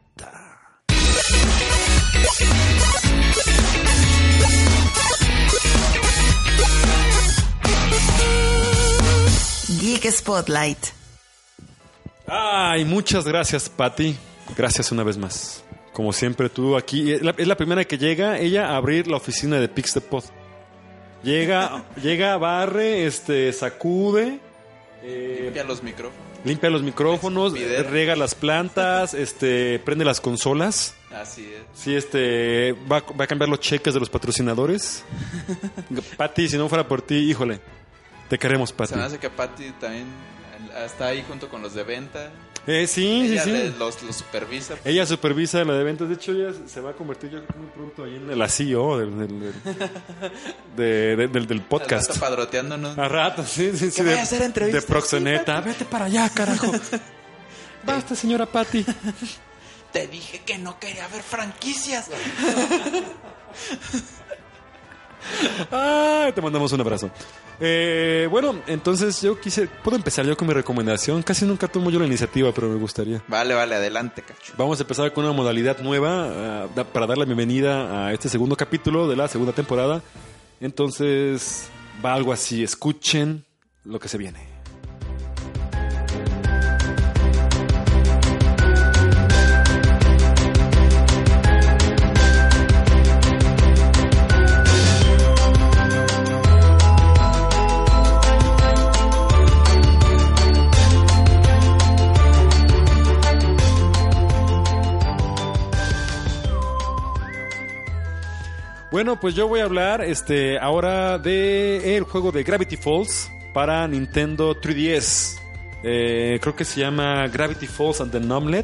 Geek Spotlight. Ay, muchas gracias, Patty. Gracias una vez más. Como siempre tú aquí, es la, es la primera que llega ella a abrir la oficina de Pixelpod. Llega, llega, barre, este, sacude, eh, Limpia los micrófonos. limpia los micrófonos, riega las plantas, este, prende las consolas. Así es. Sí, este, va, va a cambiar los cheques de los patrocinadores. Patty, si no fuera por ti, híjole, te queremos, Patty. Se me hace que Patty también está ahí junto con los de venta. Eh, sí, Ella sí, sí. le- los, los supervisa. Ella supervisa la de ventas. De hecho, ella se va a convertir yo creo que muy pronto ahí en la C E O del, del, del, de- de- del, del podcast. Está padroteándonos. A rato, sí, sí, sí. Que De, vaya a hacer entrevistas, de proxeneta. Vete para allá, carajo. Basta, señora Patty. Te dije que no quería ver franquicias. Ah, te mandamos un abrazo. Eh, bueno, entonces yo quise... Puedo empezar yo con mi recomendación. Casi nunca tomo yo la iniciativa, pero me gustaría. Vale, vale, adelante, cacho. Vamos a empezar con una modalidad nueva uh, da- para dar la bienvenida a este segundo capítulo de la segunda temporada. Entonces, va algo así. Escuchen lo que se viene. Bueno, pues yo voy a hablar este ahora de el juego de Gravity Falls para Nintendo tres D S. Eh, creo que se llama Gravity Falls and the Numblet.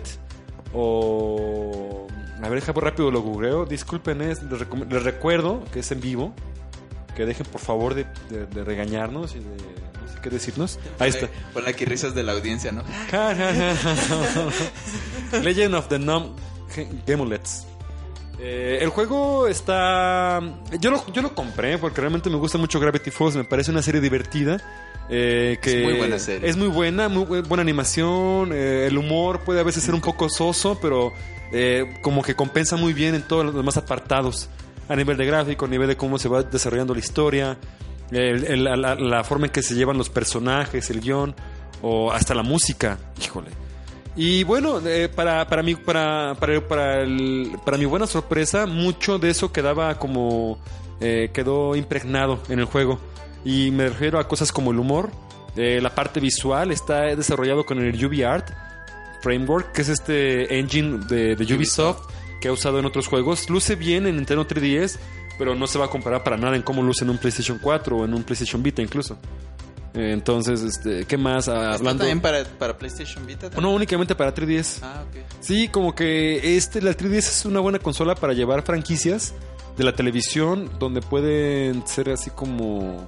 O... A ver, deja por rápido lo googleo. Disculpen, es, les, recom- les recuerdo que es en vivo. Que dejen por favor de, de- de regañarnos y de no sé qué decirnos. Ahí está. Ponle aquí risas de la audiencia, ¿no? Legend of the Num Gamulets. Eh, el juego está... Yo lo, yo lo compré porque realmente me gusta mucho Gravity Falls. Me parece una serie divertida. Eh, que Es muy buena serie. Es muy buena, muy bu- buena animación. Eh, el humor puede a veces ser un poco soso, pero eh, como que compensa muy bien en todos los demás apartados. A nivel de gráfico, a nivel de cómo se va desarrollando la historia, el- el- la, la- la forma en que se llevan los personajes, el guión, o hasta la música. Híjole. Y bueno, eh, para, para, mi, para, para, para, el- para mi buena sorpresa, mucho de eso quedaba como... eh, quedó impregnado en el juego. Y me refiero a cosas como el humor, eh, la parte visual está desarrollado con el UbiArt Framework, que es este engine de, de Ubisoft que he usado en otros juegos. Luce bien en Nintendo tres D S, pero no se va a comparar para nada en cómo luce en un PlayStation cuatro o en un PlayStation Vita incluso. Eh, entonces, este, ¿qué más? Ah, ¿Está hablando... también para, para PlayStation Vita? No, únicamente para tres D S. Ah, ok. Sí, como que este, la tres D S es una buena consola para llevar franquicias de la televisión donde pueden ser así como...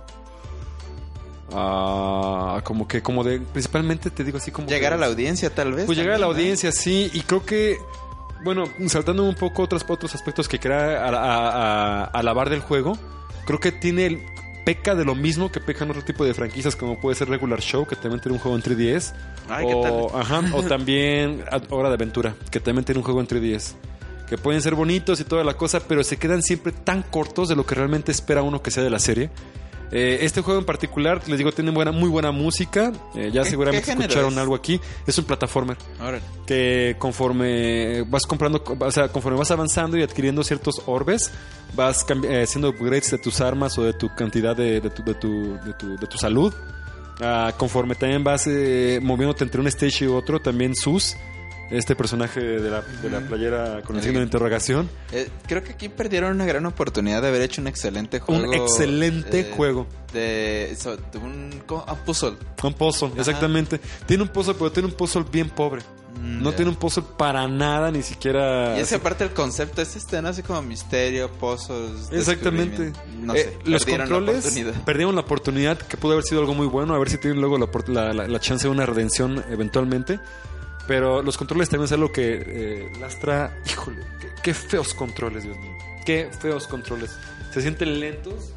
ah, como que, como de... Principalmente te digo así como... Llegar que- a la audiencia, tal vez. Pues llegar a la también, ¿no? audiencia, sí. Y creo que... Bueno, saltando un poco otros, otros aspectos que quería a- a- a- alabar del juego, creo que tiene el... Peca de lo mismo que pecan otro tipo de franquicias como puede ser Regular Show, que también tiene un juego en tres D S. Ay, ¿qué o, tal? ajá, o también Hora de Aventura, que también tiene un juego en tres D S. Que pueden ser bonitos y toda la cosa, pero se quedan siempre tan cortos de lo que realmente espera uno que sea de la serie. Eh, este juego en particular, les digo, tiene buena, muy buena música. Eh, ya ¿Qué- seguramente qué género escucharon es? algo aquí. Es un plataformer Órale. que conforme vas comprando, o sea, conforme vas avanzando y adquiriendo ciertos orbes, vas cambi- eh, haciendo upgrades de tus armas o de tu cantidad de, de, tu, de, tu, de, tu, de tu salud. Ah, conforme también vas eh, moviéndote entre un stage y otro, también Sus, este personaje de la, de la playera con el signo de interrogación. Eh, creo que aquí perdieron una gran oportunidad de haber hecho un excelente juego. Un excelente eh, juego. De, so- de un, ¿cómo? Ah, puzzle. Un puzzle, Ajá. exactamente. Tiene un puzzle, pero tiene un puzzle bien pobre. Mm, No ya. tiene un puzzle para nada, ni siquiera... Y es que aparte el concepto es este, ¿no? Así como misterio, puzzles. Exactamente. descubrimiento. No Eh, sé. los perdieron la controles oportunidad. perdieron la oportunidad, que pudo haber sido algo muy bueno. A ver si tienen luego la, opor- la, la- la chance de una redención eventualmente. Pero los controles también es algo que eh, lastra. Híjole, qué, qué feos controles, Dios mío. Qué feos controles. Se sienten lentos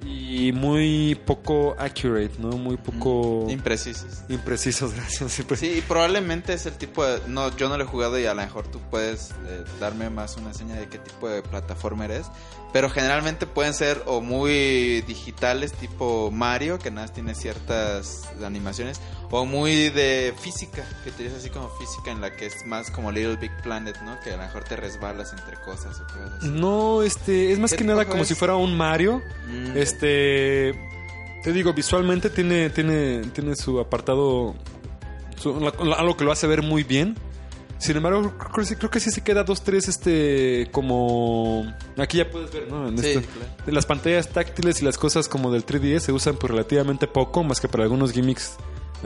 Y muy poco accurate, ¿no? Muy poco... Imprecisos. Imprecisos, gracias. Siempre. Sí, y probablemente es el tipo de... No, yo no lo he jugado y a lo mejor tú puedes eh, darme más una seña de qué tipo de plataforma eres. Pero generalmente pueden ser o muy digitales, tipo Mario, que nada más tiene ciertas animaciones, o muy de física, que tienes así como física en la que es más como Little Big Planet, ¿no? Que a lo mejor te resbalas entre cosas o cosas así. No, este, es más que nada como es? si fuera un Mario. Mm. Este, te digo, visualmente tiene, tiene, tiene su apartado, su, la, la, algo que lo hace ver muy bien. Sin embargo, creo, creo que sí se queda dos, tres, este, como... Aquí ya puedes ver, ¿no? En Sí, esto, claro. las pantallas táctiles y las cosas como del tres D S se usan pues relativamente poco, más que para algunos gimmicks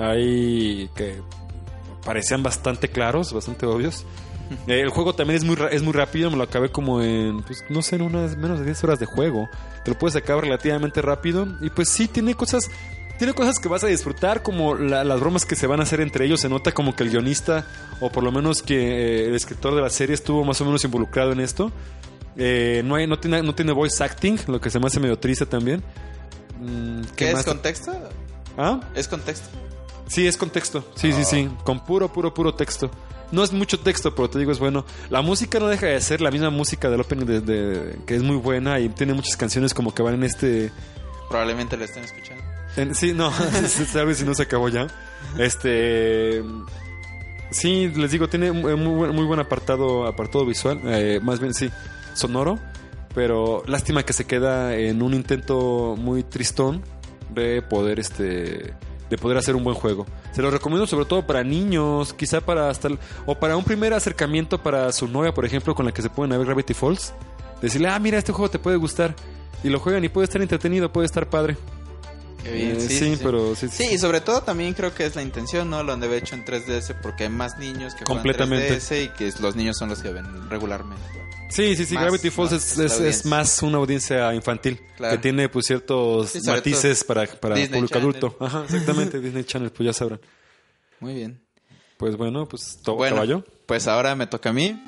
ahí que parecían bastante claros, bastante obvios. Eh, el juego también es muy ra- es muy rápido, me lo acabé como en, pues no sé, en unas menos de diez horas de juego. Te lo puedes acabar relativamente rápido y pues sí, tiene cosas... Tiene cosas que vas a disfrutar, como la, las bromas que se van a hacer entre ellos. Se nota como que el guionista, o por lo menos que eh, el escritor de la serie estuvo más o menos involucrado en esto. Eh, no hay, no tiene, no tiene voice acting, lo que se me hace medio triste también. Mm, ¿Qué, ¿Qué es más? contexto? ¿Ah? ¿Es contexto? Sí, es contexto. Sí, Oh. sí, sí. Con puro, puro, puro texto. No es mucho texto, pero te digo, es bueno. La música no deja de ser la misma música del opening de, de, que es muy buena y tiene muchas canciones como que van en este... Probablemente lo estén escuchando. En, sí, no, sabes si no se acabó ya. Este... Sí, les digo, tiene muy, muy, muy buen apartado, apartado visual. Eh, más bien, sí, sonoro. Pero lástima que se queda en un intento muy tristón de poder, este... de poder hacer un buen juego. Se lo recomiendo sobre todo para niños, quizá para hasta el, o para un primer acercamiento para su novia, por ejemplo, con la que se pueden ver Gravity Falls. Decirle, ah, mira, este juego te puede gustar. Y lo juegan y puede estar entretenido, puede estar padre. Qué bien, Eh, sí, sí, sí, sí. pero sí, sí. Sí, y sobre todo también creo que es la intención, ¿no? Lo han de haber hecho en tres D S porque hay más niños que juegan Completamente. tres D S y que los niños son los que ven regularmente. Sí, sí, sí, Más, Gravity Falls más es, la es, es audiencia. más una audiencia infantil. Claro. Que tiene pues ciertos Sí, sobre matices todo para, para Disney público Channel. adulto. Ajá, exactamente, Disney Channel, pues ya sabrán. Muy bien. Pues bueno, pues to- Bueno, caballo. pues ahora me toca a mí.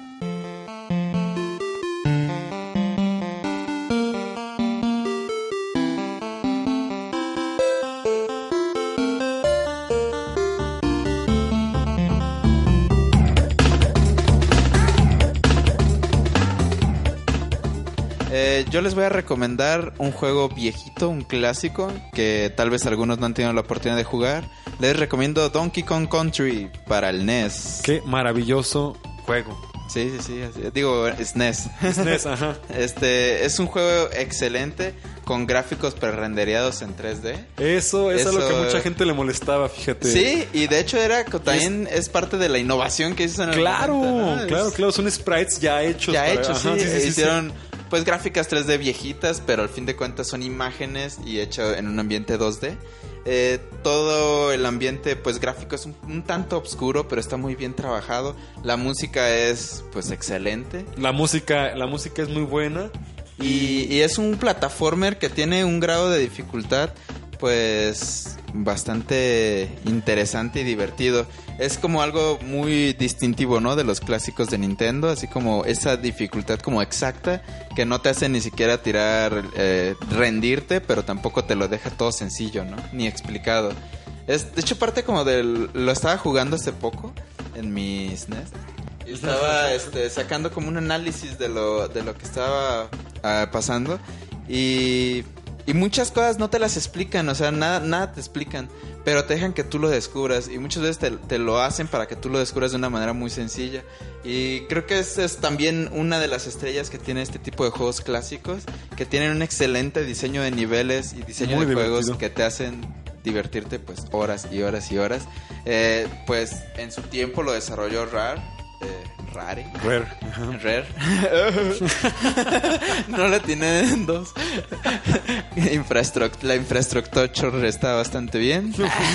Eh, yo les voy a recomendar un juego viejito, un clásico, que tal vez algunos no han tenido la oportunidad de jugar. Les recomiendo Donkey Kong Country para el N E S. Qué maravilloso juego. Sí, sí, sí. así- Digo, es N E S. Es N E S, ajá. Este es un juego excelente con gráficos prerendereados en tres D. Eso, eso es Eso- lo que mucha gente le molestaba, fíjate. Sí, y de hecho era co- también es, parte de la innovación que hizo en el Claro, momento, ¿no? claro, Es- claro, son sprites ya hechos. Ya para- hechos, ajá, sí. sí, sí, sí, Hicieron pues gráficas tres D viejitas, pero al fin de cuentas son imágenes y hecho en un ambiente dos D. Eh, todo el ambiente pues gráfico es un, un tanto oscuro, pero está muy bien trabajado. La música es pues excelente. La música, la música es muy buena. Y, y es un plataformer que tiene un grado de dificultad pues bastante interesante y divertido. Es como algo muy distintivo, ¿no? De los clásicos de Nintendo, así como esa dificultad como exacta que no te hace ni siquiera tirar, eh, rendirte, pero tampoco te lo deja todo sencillo, ¿no? Ni explicado. Es, de hecho, parte como del... Lo estaba jugando hace poco en mi S N E S. Y estaba este, sacando como un análisis de lo, de lo que estaba ah, pasando. Y, y muchas cosas no te las explican, o sea, nada, nada te explican. Pero te dejan que tú lo descubras. Y muchas veces te, te lo hacen para que tú lo descubras de una manera muy sencilla. Y creo que esa es también una de las estrellas que tiene este tipo de juegos clásicos. Que tienen un excelente diseño de niveles y diseño Muy de juegos divertido. que te hacen divertirte pues horas y horas y horas. Eh, pues en su tiempo lo desarrolló Rare. Eh, Rare. Rare. Ajá. Rare. No le tienen dos. Infraestruct- la infraestructura está bastante bien.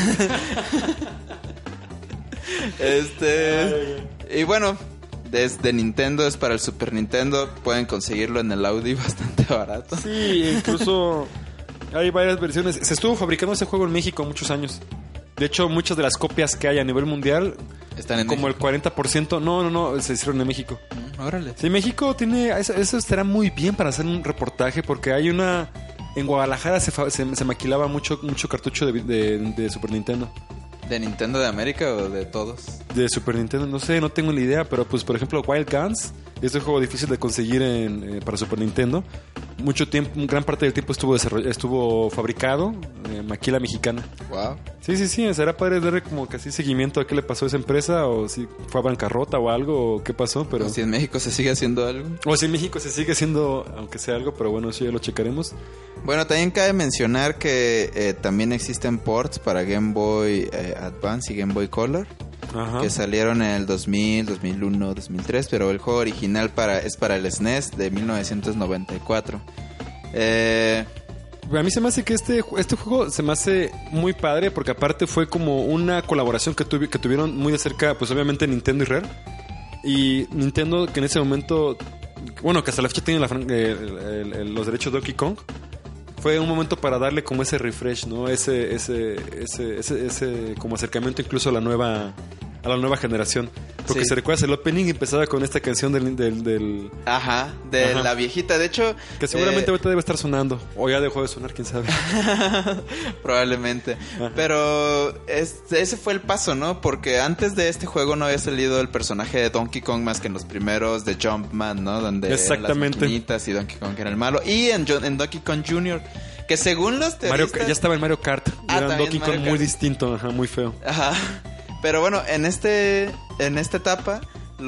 Este. Y bueno, desde Nintendo es para el Super Nintendo. Pueden conseguirlo en el Audi bastante barato. Sí, incluso hay varias versiones. Se estuvo fabricando ese juego en México muchos años. De hecho, muchas de las copias que hay a nivel mundial, Están en como México. el cuarenta por ciento, no, no, no, se hicieron en México. Mm, Órale. Sí, México tiene, eso, eso estará muy bien para hacer un reportaje porque hay una, en Guadalajara se, fa- se, se maquilaba mucho mucho cartucho de, de, de Super Nintendo. ¿De Nintendo de América o de todos? De Super Nintendo, no sé, no tengo ni idea, pero pues por ejemplo Wild Guns es un juego difícil de conseguir en, eh, para Super Nintendo. Mucho tiempo, gran parte del tiempo estuvo desarroll- estuvo fabricado, eh, maquila mexicana. Wow. Sí, sí, sí, será padre darle como que así seguimiento a qué le pasó a esa empresa, o si fue a bancarrota o algo, o qué pasó, pero... O si en México se sigue haciendo algo. O si en México se sigue haciendo, aunque sea algo, pero bueno, eso ya lo checaremos. Bueno, también cabe mencionar que eh, también existen ports para Game Boy eh, Advance y Game Boy Color. Ajá. Que salieron en el dos mil, dos mil uno, dos mil tres, pero el juego original para es para el S N E S de mil novecientos noventa y cuatro. Eh... A mí se me hace que este, este juego se me hace muy padre porque aparte fue como una colaboración que, tuvi- que tuvieron muy de cerca, pues obviamente Nintendo y Rare. Y Nintendo que en ese momento, bueno, que hasta la fecha tiene la fran- el- el- el- los derechos de Donkey Kong. Fue un momento para darle como ese refresh, ¿no? Ese, ese, ese, ese, ese como acercamiento incluso a la nueva, a la nueva generación. Porque Sí. si recuerdas el opening empezaba con esta canción del, del, del Ajá, de Ajá. la viejita. De hecho, que seguramente eh, ahorita debe estar sonando. O ya dejó de sonar, quién sabe. probablemente. Ajá. Pero es- ese fue el paso, ¿no? Porque antes de este juego no había salido el personaje de Donkey Kong más que en los primeros de Jumpman, ¿no? Donde eran Exactamente. las maquinitas y Donkey Kong era el malo. Y en, Jo- en Donkey Kong junior, que según los Mario, teoristas... ya estaba en Mario Kart. Ah, Era un también Donkey Mario Kong Kart. muy distinto, ajá, muy feo. Ajá. Pero bueno, en este en esta etapa,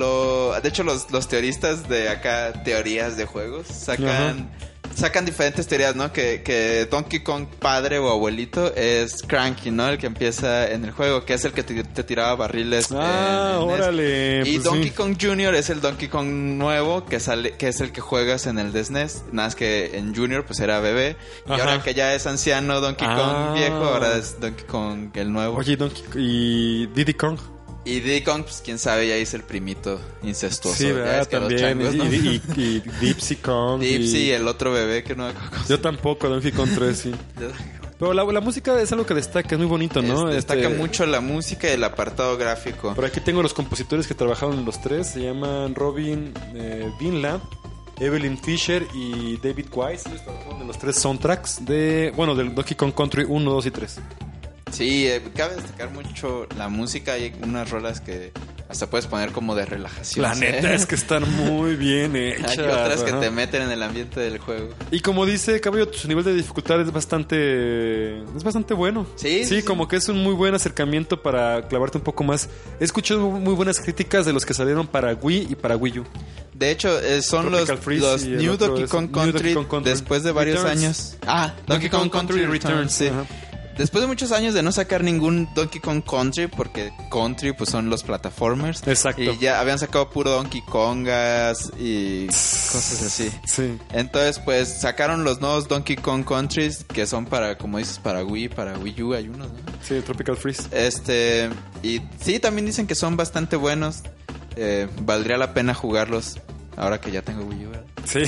lo de hecho los, los teoristas de acá, teorías de juegos, sacan sacan diferentes teorías, ¿no? Que, que Donkey Kong padre o abuelito es Cranky, ¿no? El que empieza en el juego, que es el que te, te tiraba barriles. Ah, en- en órale. Y pues Donkey sí. Kong junior es el Donkey Kong nuevo que sale, que es el que juegas en el de S N E S. Nada más que en Junior pues era bebé. Y Ajá. ahora que ya es anciano Donkey Ah. Kong viejo, ahora es Donkey Kong el nuevo. Oye, Donkey y Diddy Kong. Y Diddy Kong, pues quién sabe, ya es el primito incestuoso. Sí, Ya ¿verdad? es que los También. changos, ¿no? y, y, y, y Dipsy Kong. Dipsy y y- el otro bebé que no me acuerdo cómo se Yo tampoco, Donkey Kong tres, sí. llama. Pero la, la música es algo que destaca, es muy bonito, ¿no? Es- destaca Este, mucho la música y el apartado gráfico. Por aquí tengo los compositores que trabajaron en los tres. Se llaman Robin eh, Vinland, Evelyn Fisher y David Wise. Ellos trabajaron en los tres soundtracks de, bueno, del Donkey Kong Country uno, dos y tres. Sí, eh, cabe destacar mucho la música. Hay unas rolas que hasta puedes poner como de relajación. La neta ¿eh? es que están muy bien hechas. Hay otras que ajá. te meten en el ambiente del juego. Y como dice Cabello, su nivel de dificultad es bastante es bastante bueno. Sí, sí, sí, sí. como que es un muy buen acercamiento para clavarte un poco más. He escuchado muy buenas críticas de los que salieron para Wii y para Wii U. De hecho, eh, son los, Tropical Freeze los y el New otro Donkey es Kong New Country, Donkey Kong Country. después de varios Returns. años. Ah, Donkey Kong Country Returns, sí. Ajá. Después de muchos años de no sacar ningún Donkey Kong Country, porque Country pues son los plataformers. Exacto. Y ya habían sacado puro Donkey Kongas y cosas así. Sí. Entonces pues sacaron los nuevos Donkey Kong Countries, que son para, como dices, para Wii, para Wii U hay unos, ¿no? Sí, Tropical Freeze. Este, y sí, también dicen que son bastante buenos. Eh, valdría la pena jugarlos ahora que ya tengo Wii U, ¿verdad? Sí.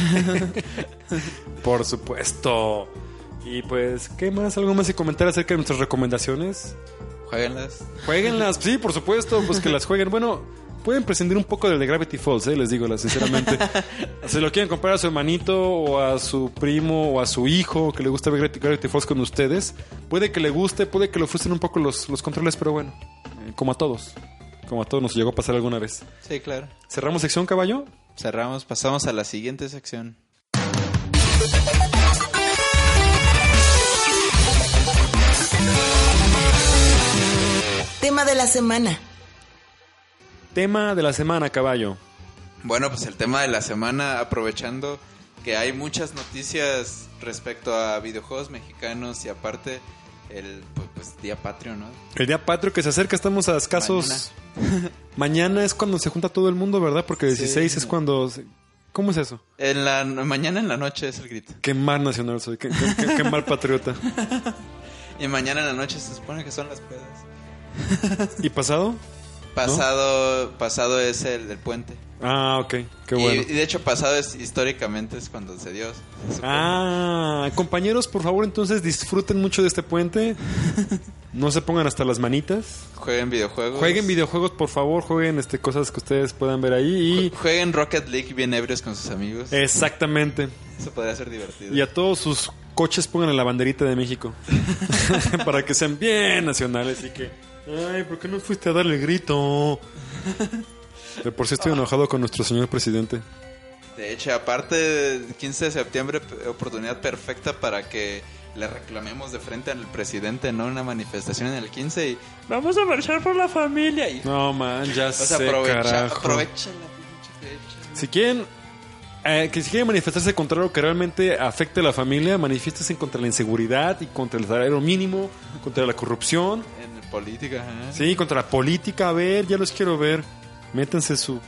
Por supuesto. Y pues, ¿qué más? ¿Algo más que comentar acerca de nuestras recomendaciones? Jueguenlas. Jueguenlas, sí, por supuesto, pues que las jueguen. Bueno, pueden prescindir un poco del de Gravity Falls, eh, les digo, la- sinceramente. Si lo quieren comprar a su hermanito o a su primo o a su hijo que le gusta ver Gravity, Gravity Falls con ustedes, puede que le guste, puede que le frustren un poco los, los controles, pero bueno, eh, como a todos. Como a todos nos llegó a pasar alguna vez. Sí, claro. ¿Cerramos sección, caballo? Cerramos, pasamos a la siguiente sección. Tema de la semana. Tema de la semana, caballo. Bueno, pues el tema de la semana, aprovechando que hay muchas noticias respecto a videojuegos mexicanos y aparte el pues, pues, Día Patrio, ¿no? El día patrio que se acerca, estamos a escasos... Mañana, es cuando se junta todo el mundo, ¿verdad? Porque el Sí. dieciséis es cuando... se- ¿Cómo es eso? En la mañana en la noche es el grito. Qué mal nacional soy, qué, qué- qué- qué mal patriota. Y mañana en la noche se supone que son las pedas. ¿Y pasado? Pasado, pasado es el, el puente. Ah, ok, qué y, bueno. y de hecho pasado es históricamente es cuando se dio. se supone. Ah, compañeros, por favor, entonces disfruten mucho de este puente. No se pongan hasta las manitas. Jueguen videojuegos. Jueguen videojuegos, por favor, jueguen este cosas que ustedes puedan ver ahí y Jueguen Rocket League bien ebrios con sus amigos. exactamente. Eso podría ser divertido. Y a todos sus coches pónganle la banderita de México. Para que sean bien nacionales y que... Ay, ¿por qué no fuiste a darle el grito? De por sí estoy enojado con nuestro señor presidente. De hecho, aparte, quince de septiembre, oportunidad perfecta para que le reclamemos de frente al presidente, ¿no? Una manifestación en el quince y vamos a marchar por la familia. Y... No, man, ya o sea, sé, aprovecha, carajo. aprovecha la pinche fecha. Si quieren, eh, que si quieren manifestarse contra algo que realmente afecte a la familia, manifiéstense contra la inseguridad y contra el salario mínimo, contra la corrupción. En política, ¿eh? Sí, contra la política. A ver, ya los quiero ver. Métanse su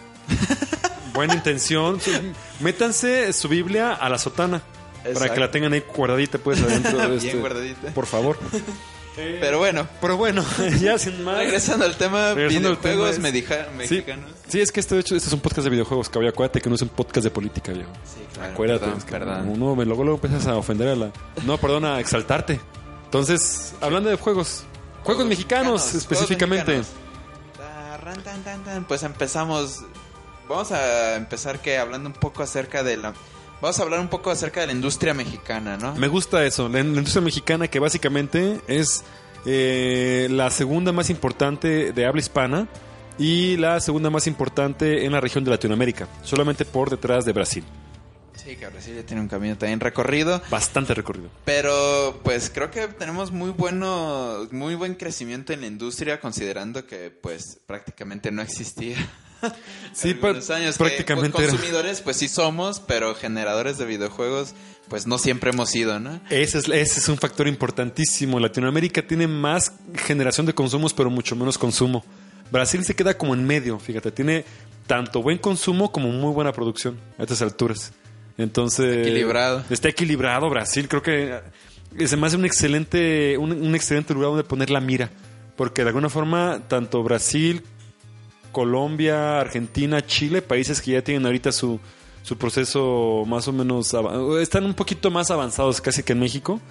buena intención. Su, métanse su Biblia a la sotana. Exacto. Para que la tengan ahí guardadita, pues, adentro. De Bien este, guardadita. Por favor. Pero bueno. Pero bueno, ya sin más. Regresando al tema, Regresando al videojuegos tema es- medija- mexicanos. Sí, sí, es que este, de hecho, este es un podcast de videojuegos, cabrón. Acuérdate que no es un podcast de política, viejo. Sí, claro. Acuérdate. Perdón, es que perdón. Uno, me- luego, luego empiezas a ofender a la... No, perdón, a exaltarte. Entonces, hablando de juegos. Juegos mexicanos, mexicanos, específicamente. juegos mexicanos. Tarran, tan, tan, tan. Pues empezamos. Vamos a empezar que hablando un poco acerca de la. Vamos a hablar un poco acerca de la industria mexicana, ¿no? Me gusta eso. La, la industria mexicana, que básicamente es eh, la segunda más importante de habla hispana y la segunda más importante en la región de Latinoamérica. Solamente por detrás de Brasil. Sí, que Brasil ya tiene un camino también recorrido. Bastante recorrido. Pero pues creo que tenemos muy bueno, muy buen crecimiento en la industria, considerando que pues prácticamente no existía. Sí, Algunos pa- años prácticamente que, era. pues, consumidores pues sí somos, pero generadores de videojuegos pues no siempre hemos sido, ¿no? Ese es, ese es un factor importantísimo. Latinoamérica tiene más generación de consumos, pero mucho menos consumo. Brasil se queda como en medio, fíjate. Tiene tanto buen consumo como muy buena producción a estas alturas. Entonces... Está equilibrado. Está equilibrado Brasil. Creo que se me hace un excelente, un, un excelente lugar donde poner la mira. Porque de alguna forma, tanto Brasil, Colombia, Argentina, Chile, países que ya tienen ahorita su... su proceso más o menos av- están un poquito más avanzados casi que en México,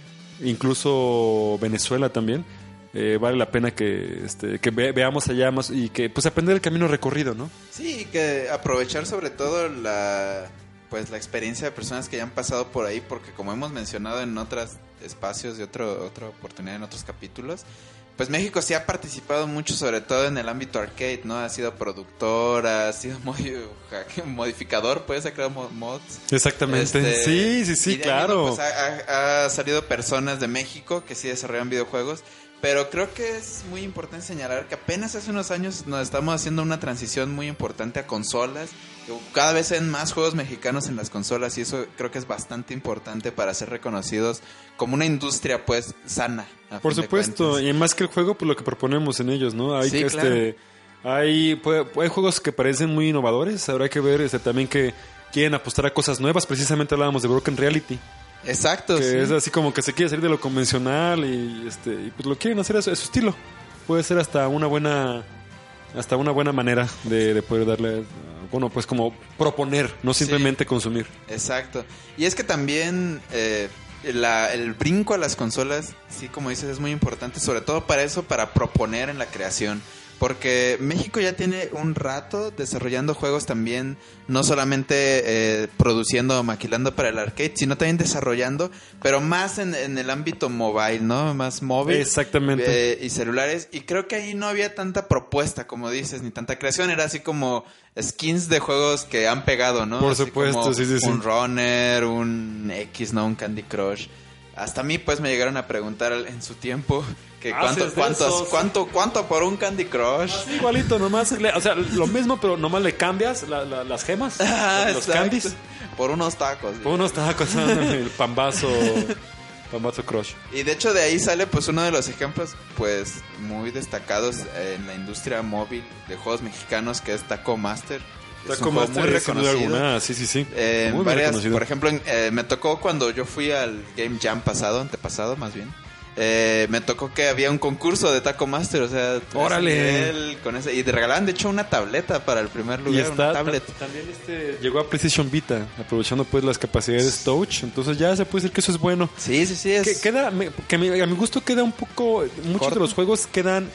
incluso Venezuela también. Eh, vale la pena que este, que ve- veamos allá más y que pues aprender el camino recorrido, ¿no? Sí, que aprovechar sobre todo la pues la experiencia de personas que ya han pasado por ahí, porque como hemos mencionado en otros espacios de otro, otra oportunidad en otros capítulos, pues México sí ha participado mucho, sobre todo en el ámbito arcade, ¿no? Ha sido productor, ha sido modi- modificador, pues ha creado mo- mods. Exactamente. Este, sí, sí, sí, y de ahí, claro. bueno, pues, ha, ha- ha salido personas de México que sí desarrollan videojuegos, pero creo que es muy importante señalar que apenas hace unos años nos estamos haciendo una transición muy importante a consolas. Cada vez hay más juegos mexicanos en las consolas y eso creo que es bastante importante para ser reconocidos como una industria pues sana. a Por fin de supuesto, cuentas. y más que el juego, pues lo que proponemos en ellos, ¿no? Hay Sí, que claro. este hay puede- hay juegos que parecen muy innovadores, habrá que ver este también que quieren apostar a cosas nuevas. Precisamente hablábamos de Broken Reality. Exacto, Que sí. es así como que se quiere salir de lo convencional y este y pues lo quieren hacer a su, a su estilo. Puede ser hasta una buena hasta una buena manera de, de poder darle, bueno, pues como proponer, no simplemente Sí. consumir. Exacto. Y es que también eh, la- el brinco a las consolas, sí, como dices, es muy importante, sobre todo para eso, para proponer en la creación. Porque México ya tiene un rato desarrollando juegos también, no solamente eh, produciendo o maquilando para el arcade, sino también desarrollando, pero más en, en el ámbito mobile, ¿no? Más móvil. Exactamente. Eh, y celulares. Y creo que ahí no había tanta propuesta, como dices, ni tanta creación. Era así como skins de juegos que han pegado, ¿no? Por Así supuesto, como sí, sí, sí. Un Runner, un X, ¿no? Un Candy Crush. Hasta a mí, pues, me llegaron a preguntar en su tiempo que Ah, cuánto, sí, es de cuántos, esos. cuánto, cuánto por un Candy Crush. Así igualito, nomás, le- o sea, lo mismo, pero nomás le cambias la- la- las gemas, Ah, los exacto. candies. Por unos tacos. Por unos tacos, ándale, el pambazo, pambazo crush. Y de hecho de ahí sale pues uno de los ejemplos pues muy destacados en la industria móvil de juegos mexicanos, que es Taco Master. Es Taco un juego Master, muy sin duda reconocido. alguna, sí, sí, sí. Eh, Muy bien varias, reconocido. por ejemplo, en- eh, me tocó cuando yo fui al Game Jam pasado, antepasado más bien. Eh, me tocó que había un concurso de Taco Master, o sea, ese ¡Órale! nivel con ese, y te regalaban de hecho una tableta para el primer Y lugar, está, una tablet. ta- también este, llegó a PlayStation Vita, aprovechando pues las capacidades Touch, entonces ya se puede decir que eso es bueno. Sí, sí, sí, es Que queda, me- que a mi, a mi gusto queda un poco, muchos Corto. de los juegos quedan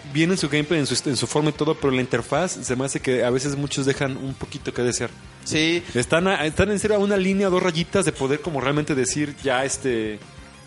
bien en su gameplay, en su, en su forma y todo, pero la interfaz se me hace que a veces muchos dejan un poquito que desear. Sí. Están, a, están en serio a una línea, dos rayitas de poder como realmente decir ya este...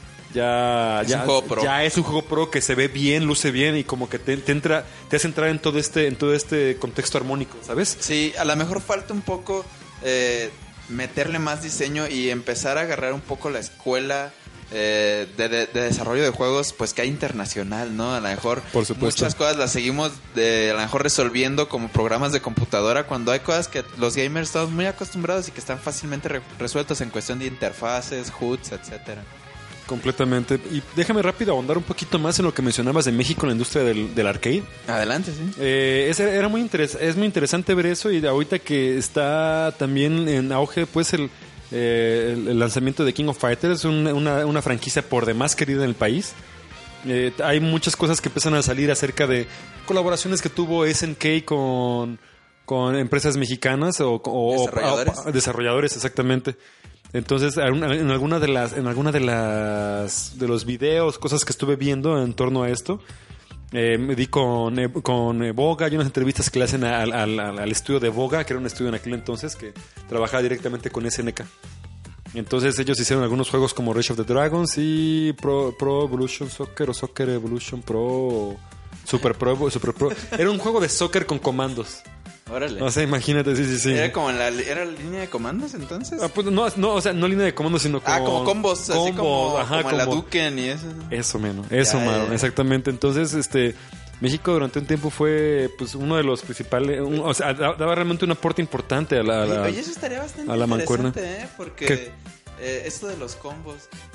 Ya, es ya, un juego pro. ya es un juego pro que se ve bien, luce bien y como que te, te entra, te hace entrar en todo este, en todo este contexto armónico, ¿sabes? Sí, a lo mejor falta un poco eh, meterle más diseño y empezar a agarrar un poco la escuela eh, de, de, de desarrollo de juegos, pues que hay internacional, ¿no? A lo mejor Por supuesto. muchas cosas las seguimos de, a lo mejor resolviendo como programas de computadora cuando hay cosas que los gamers estamos muy acostumbrados y que están fácilmente re- resueltos en cuestión de interfaces, H U Ds, etcétera. Completamente. Y déjame rápido ahondar un poquito más en lo que mencionabas de México en la industria del, del arcade. Adelante, sí. Eh, es, era muy interes- es muy interesante ver eso y ahorita que está también en auge pues el, eh, el, el lanzamiento de King of Fighters, un, una, una franquicia por demás querida en el país. Eh, hay muchas cosas que empiezan a salir acerca de colaboraciones que tuvo S N K con, con empresas mexicanas o, o desarrolladores. o- desarrolladores, exactamente. Entonces, en alguna de las, en alguna de las, de los videos, cosas que estuve viendo en torno a esto, eh, me di con, eh, con eh, Boga, hay unas entrevistas que le hacen al, al, al, al estudio de Boga, que era un estudio en aquel entonces que trabajaba directamente con S N K. Entonces ellos hicieron algunos juegos como Rage of the Dragons y Pro, Pro Evolution Soccer o Soccer Evolution Pro, o Super Pro, Super Pro. Era un juego de soccer con comandos. Órale. O sea, imagínate, sí, sí, sí. ¿Era como la, era la línea de comandos entonces? Ah, pues, no, no, o sea, no línea de comandos, sino como... Ah, como combos, así como, ajá, como la como- Duken y eso. Eso, menos. Eso, Ya, mano. ya. Exactamente. Entonces, este... México durante un tiempo fue, pues, uno de los principales... un- o sea, da- daba realmente un aporte importante a la... a la- Oye, eso estaría bastante a la mancuerna. interesante, ¿eh? Porque ¿Qué? eh, esto de los combos,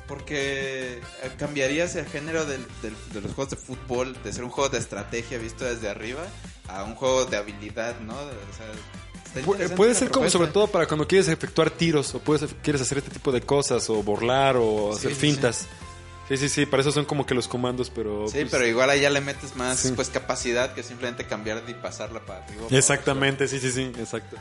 porque eh, cambiarías el género del, del- de los juegos de fútbol, de ser un juego de estrategia visto desde arriba, a un juego de habilidad, ¿no? O sea, está Pu- interesante puede la ser como propuesta. sobre todo para cuando quieres efectuar tiros o puedes, quieres hacer este tipo de cosas o burlar o Sí, hacer sí, fintas. Sí, sí, sí, para eso son como que los comandos, pero... Sí, pues, pero igual allá le metes más Sí. pues capacidad que simplemente cambiar y pasarla para arriba. para Exactamente, sí, sí, sí, exacto.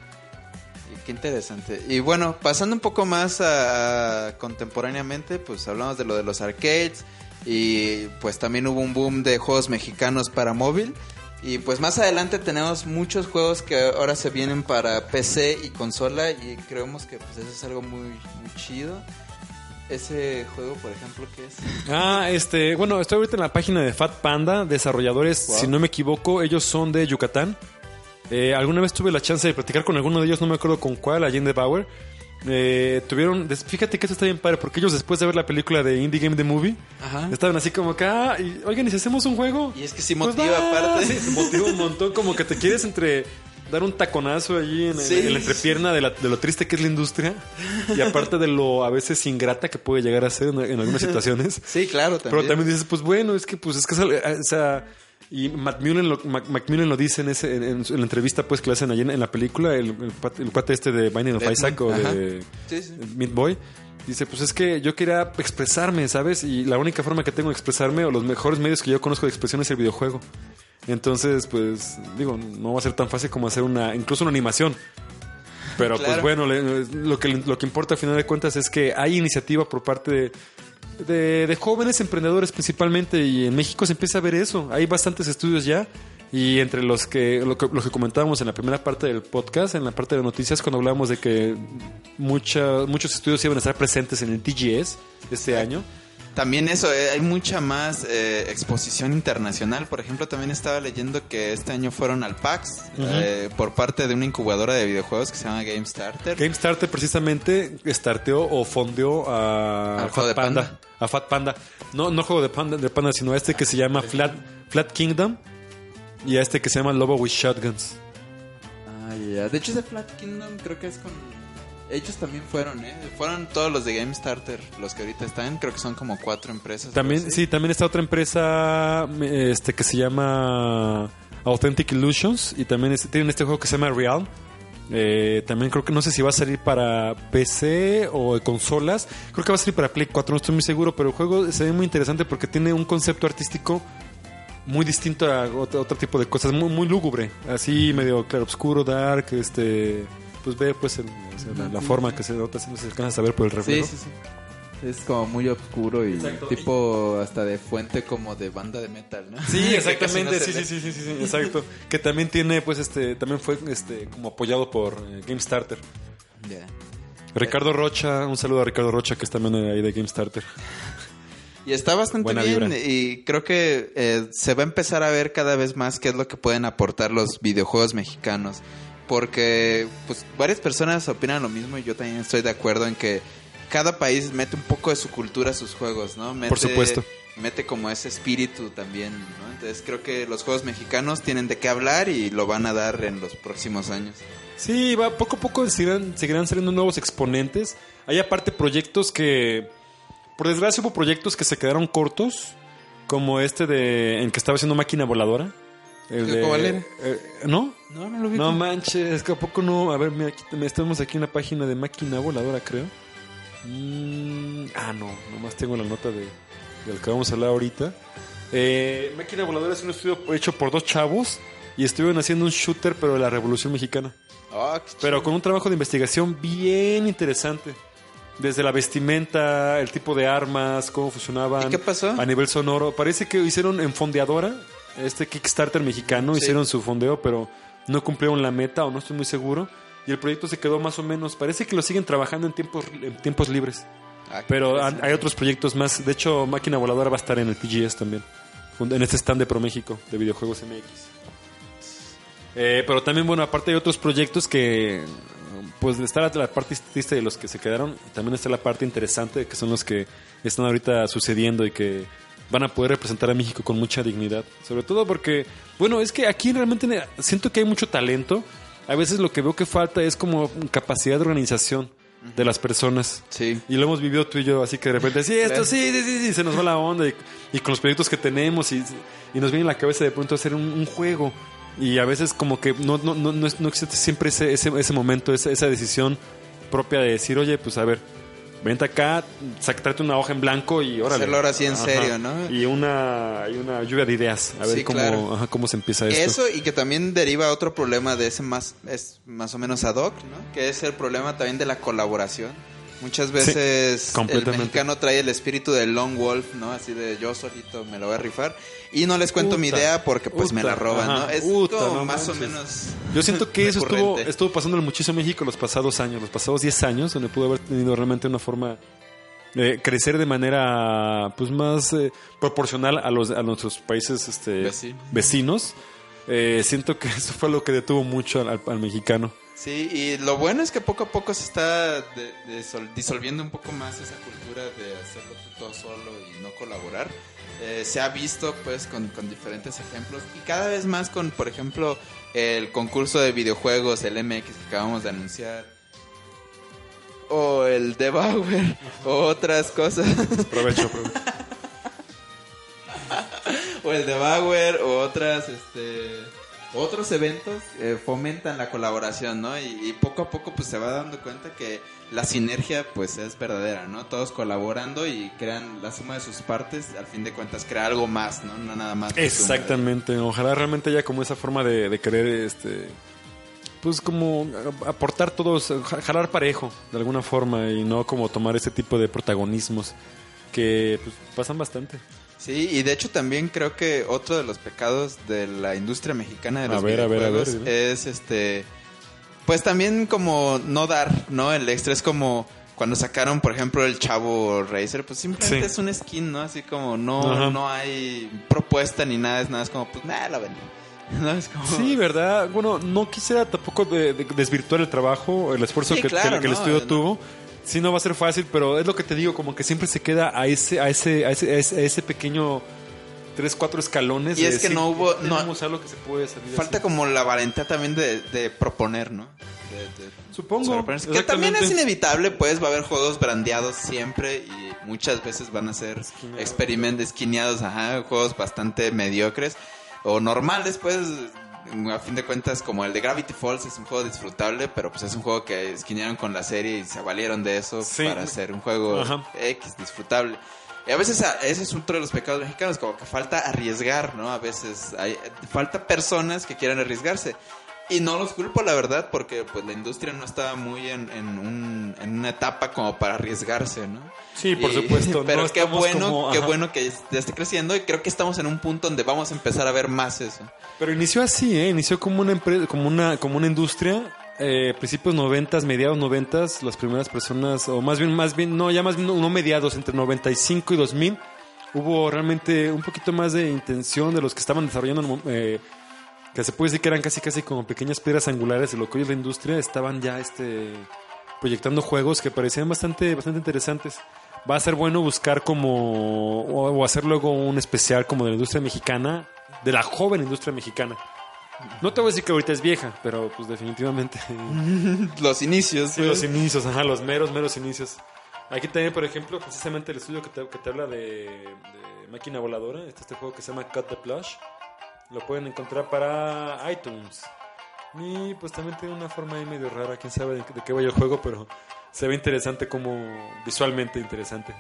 Y qué interesante. Y bueno, pasando un poco más a, a contemporáneamente, pues hablamos de lo de los arcades y pues también hubo un boom de juegos mexicanos para móvil. Y pues más adelante tenemos muchos juegos que ahora se vienen para P C y consola y creemos que pues eso es algo muy, muy chido. Ese juego, por ejemplo, ¿qué es? Ah, este, bueno, estoy ahorita en la página de Fat Panda, desarrolladores, Wow. si no me equivoco, ellos son de Yucatán. Eh, alguna vez tuve la chance de platicar con alguno de ellos, no me acuerdo con cuál, Allende Bauer. Eh, tuvieron, des- fíjate que eso está bien padre, porque ellos después de ver la película de Indie Game The Movie, Ajá. estaban así como que, ah, y, oigan, ¿y si hacemos un juego? Y es que sí Pues motiva va, aparte. sí, motiva un montón, como que te quieres entre dar un taconazo allí en, Sí. en la entrepierna de, la- de lo triste que es la industria y aparte de lo a veces ingrata que puede llegar a ser en, en algunas situaciones. Sí, claro, también. Pero también dices, pues bueno, es que pues es que es al- o sea, y Macmillan lo, Mac- Macmillan lo dice en, ese, en, en su- en la entrevista pues que le hacen allí en, en la película, el, el, pat- el cuate este de Binding of Deathman, Isaac o ajá. de Sí, sí. Meat Boy. Dice, pues es que yo quería expresarme, ¿sabes? Y la única forma que tengo de expresarme, o los mejores medios que yo conozco de expresión es el videojuego. Entonces, pues, digo, no va a ser tan fácil como hacer una, incluso una animación. Pero Claro. pues bueno, le- lo que, lo que importa al final de cuentas es que hay iniciativa por parte de, de, de jóvenes emprendedores principalmente, y en México se empieza a ver eso. Hay bastantes estudios ya, y entre los que lo, que lo que comentábamos en la primera parte del podcast, en la parte de noticias, cuando hablábamos de que mucha, muchos estudios iban a estar presentes en el T G S este año. También eso, eh, hay mucha más eh, exposición internacional. Por ejemplo, también estaba leyendo que este año fueron al PAX Ujú. eh, por parte de una incubadora de videojuegos que se llama GameStarter. GameStarter precisamente starteó o fondeó a Al juego de Fat Panda, Panda. a Fat Panda. No, no juego de Panda, de Panda, sino a este que se llama Flat, Flat Kingdom y a este que se llama Lobo with Shotguns. Ah, ya. De hecho, ese Flat Kingdom creo que es con... Ellos también fueron, ¿eh? Fueron todos los de GameStarter, los que ahorita están. Creo que son como cuatro empresas. También, algo así. sí, también está otra empresa este que se llama Authentic Illusions y también es- tienen este juego que se llama Realm. Eh, también creo que no sé si va a salir para P C o de consolas. Creo que va a salir para Play cuatro, no estoy muy seguro, pero el juego se ve muy interesante porque tiene un concepto artístico muy distinto a otro, otro tipo de cosas, muy, muy lúgubre, así medio claroscuro, dark, este, pues ve pues el- o sea, la, la forma que se nota, si no se alcanza a ver por el Sí, reflejo. sí, sí. Es como muy oscuro y Exacto. tipo hasta de fuente como de banda de metal, ¿no? Sí, exactamente, Que casi sí, no sí, se sí, sí, sí, sí, exacto. Que también tiene, pues, este, también fue, este, como apoyado por eh, GameStarter. ve. Ya. Ricardo Rocha, un saludo a Ricardo Rocha, que es también ahí de GameStarter. Y está bastante Buena bien vibra. y creo que eh, se va a empezar a ver cada vez más qué es lo que pueden aportar los videojuegos mexicanos. Porque pues varias personas opinan lo mismo y yo también estoy de acuerdo en que cada país mete un poco de su cultura a sus juegos, ¿no? Mete, Por supuesto. Mete como ese espíritu también, ¿no? Entonces creo que los juegos mexicanos tienen de qué hablar y lo van a dar en los próximos años. Sí, va, poco a poco seguirán, seguirán saliendo nuevos exponentes. Hay aparte proyectos que, por desgracia hubo proyectos que se quedaron cortos, como este de en que estaba haciendo Máquina Voladora. El de, ¿Cuál era? eh, ¿No? No, no lo vi. No manches, es que a poco no. A ver, mira, aquí, estamos aquí en la página de Máquina Voladora, creo. Mm, ah, no, nomás tengo la nota de, de lo que vamos a hablar ahorita. Eh, Máquina Voladora es un estudio hecho por dos chavos y estuvieron haciendo un shooter, pero de la Revolución Mexicana. Oh, qué Pero con un trabajo de investigación bien interesante. Desde la vestimenta, el tipo de armas, cómo funcionaban. ¿Y qué pasó? A nivel sonoro. Parece que hicieron en fondeadora, este Kickstarter mexicano, Sí. hicieron su fondeo, pero no cumplieron la meta o no estoy muy seguro. Y el proyecto se quedó más o menos. Parece que lo siguen trabajando en tiempos, en tiempos libres. Ah, qué Pero han- interesante. hay otros proyectos más. De hecho, Máquina Voladora va a estar en el T G S también. En este stand de Pro México, de Videojuegos M X. Eh, pero también, bueno, aparte hay otros proyectos que, pues está la, la parte triste de los que se quedaron, y también está la parte interesante, que son los que están ahorita sucediendo y que van a poder representar a México con mucha dignidad. Sobre todo porque, bueno, es que aquí realmente siento que hay mucho talento. A veces lo que veo que falta es como capacidad de organización de las personas. Sí. Y lo hemos vivido tú y yo, así que de repente, sí, esto, sí, sí, sí, sí, se nos va la onda. Y, y con los proyectos que tenemos, y, y nos viene en la cabeza de pronto hacer un, un juego. Y a veces como que no, no, no, no, es- no existe siempre ese, ese, ese momento, esa, esa decisión propia de decir, oye, pues a ver, vente acá, sacarte una hoja en blanco y órale. Hacerlo ahora sí en Ajá. serio, ¿no? Y una, y una lluvia de ideas. A ver Sí, cómo, claro. ajá, cómo se empieza esto. Eso y que también deriva otro problema de ese más, es más o menos ad hoc, ¿no? Que es el problema también de la colaboración. Muchas veces el completamente. mexicano trae el espíritu del lone wolf, ¿no? Así de yo solito me lo voy a rifar y no les cuento mi Puta, idea porque pues me puta, la roban, ajá, ¿no? Es puta, como no más o manches. menos. Yo siento que eso estuvo, recurrente. estuvo pasando muchísimo en México los pasados años, los pasados diez años, donde pudo haber tenido realmente una forma de crecer de manera pues más eh, proporcional a los a nuestros países este, Vecino. vecinos. Eh, siento que eso fue lo que detuvo mucho al, al- al mexicano. Sí, y lo bueno es que poco a poco se está de- de sol- disolviendo un poco más esa cultura de hacerlo tú todo solo y no colaborar. Eh, se ha visto pues con, con diferentes ejemplos y cada vez más con, por ejemplo, el concurso de videojuegos, el M X que acabamos de anunciar, o el Devour, o otras cosas, Aprovecho, aprovecho. o el Devour, o otras, este... otros eventos eh, fomentan la colaboración, ¿no? Y, y poco a poco pues se va dando cuenta que la sinergia pues es verdadera, ¿no? Todos colaborando y crean la suma de sus partes, al fin de cuentas crea algo más, ¿no? No nada más. de suma. Exactamente. Ojalá realmente haya como esa forma de, de querer este pues como a- aportar todos, ja- jalar parejo de alguna forma y no como tomar ese tipo de protagonismos que pues, pasan bastante. Sí, y de hecho también creo que otro de los pecados de la industria mexicana de A los ver, a ver, a ver, videojuegos dime. es este pues también como no dar, ¿no? El extra es como cuando sacaron, por ejemplo, el Chavo Racer, pues simplemente Sí. es un skin, ¿no? Así como no Ajá. no hay propuesta ni nada, es nada, es como pues nada, la vendí. No es como Sí, ¿verdad? Bueno, no quisiera tampoco de- de- desvirtuar el trabajo, el esfuerzo Sí, que, claro, que- que el no, estudio no. tuvo. Sí, no va a ser fácil, pero es lo que te digo, como que siempre se queda a ese, a ese, a ese, a ese, a ese pequeño tres, cuatro escalones. Y de es que decir, no hubo- no- tenemos algo que se puede salir falta así. como la valentía también de, de proponer, ¿no? De- de- Supongo. sorpresa. Que también es exactamente. inevitable, pues va a haber juegos brandeados siempre y muchas veces van a ser Esquineados. experimentos esquineados, ajá, juegos bastante mediocres o normales, pues a fin de cuentas como el de Gravity Falls es un juego disfrutable, pero pues es un juego que esquinearon con la serie y se valieron de eso Sí. para hacer un juego Ajá. X disfrutable. Y a veces a- ese es otro de los pecados mexicanos, como que falta arriesgar, ¿no? A veces hay, falta personas que quieran arriesgarse. Y no los culpo, la verdad, porque pues la industria no estaba muy en, en, un, en una etapa como para arriesgarse, ¿no? Sí, por y, supuesto. Pero no qué bueno, como, qué bueno que ya esté creciendo y creo que estamos en un punto donde vamos a empezar a ver más eso. Pero inició así, ¿eh? Inició como una empresa, como una, como una industria. Eh, principios noventas, mediados noventas, las primeras personas, o más bien, más bien, no, ya más bien, no, no mediados, entre noventa y cinco y dos mil, hubo realmente un poquito más de intención de los que estaban desarrollando, eh, que se puede decir que eran casi casi como pequeñas piedras angulares de lo que hoy es la industria, estaban ya este proyectando juegos que parecían bastante, bastante interesantes. Va a ser bueno buscar como, o, o hacer luego un especial como de la industria mexicana, de la joven industria mexicana. No te voy a decir que ahorita es vieja, pero pues definitivamente. Los inicios. Sí, los inicios, ajá, los meros, meros inicios. Aquí también, por ejemplo, precisamente el estudio que te, que te habla de, de máquina voladora, este, este juego que se llama Cut the Plush, lo pueden encontrar para iTunes. Y pues también tiene una forma ahí medio rara, quién sabe de, de qué vaya el juego, pero se ve interesante, como visualmente interesante.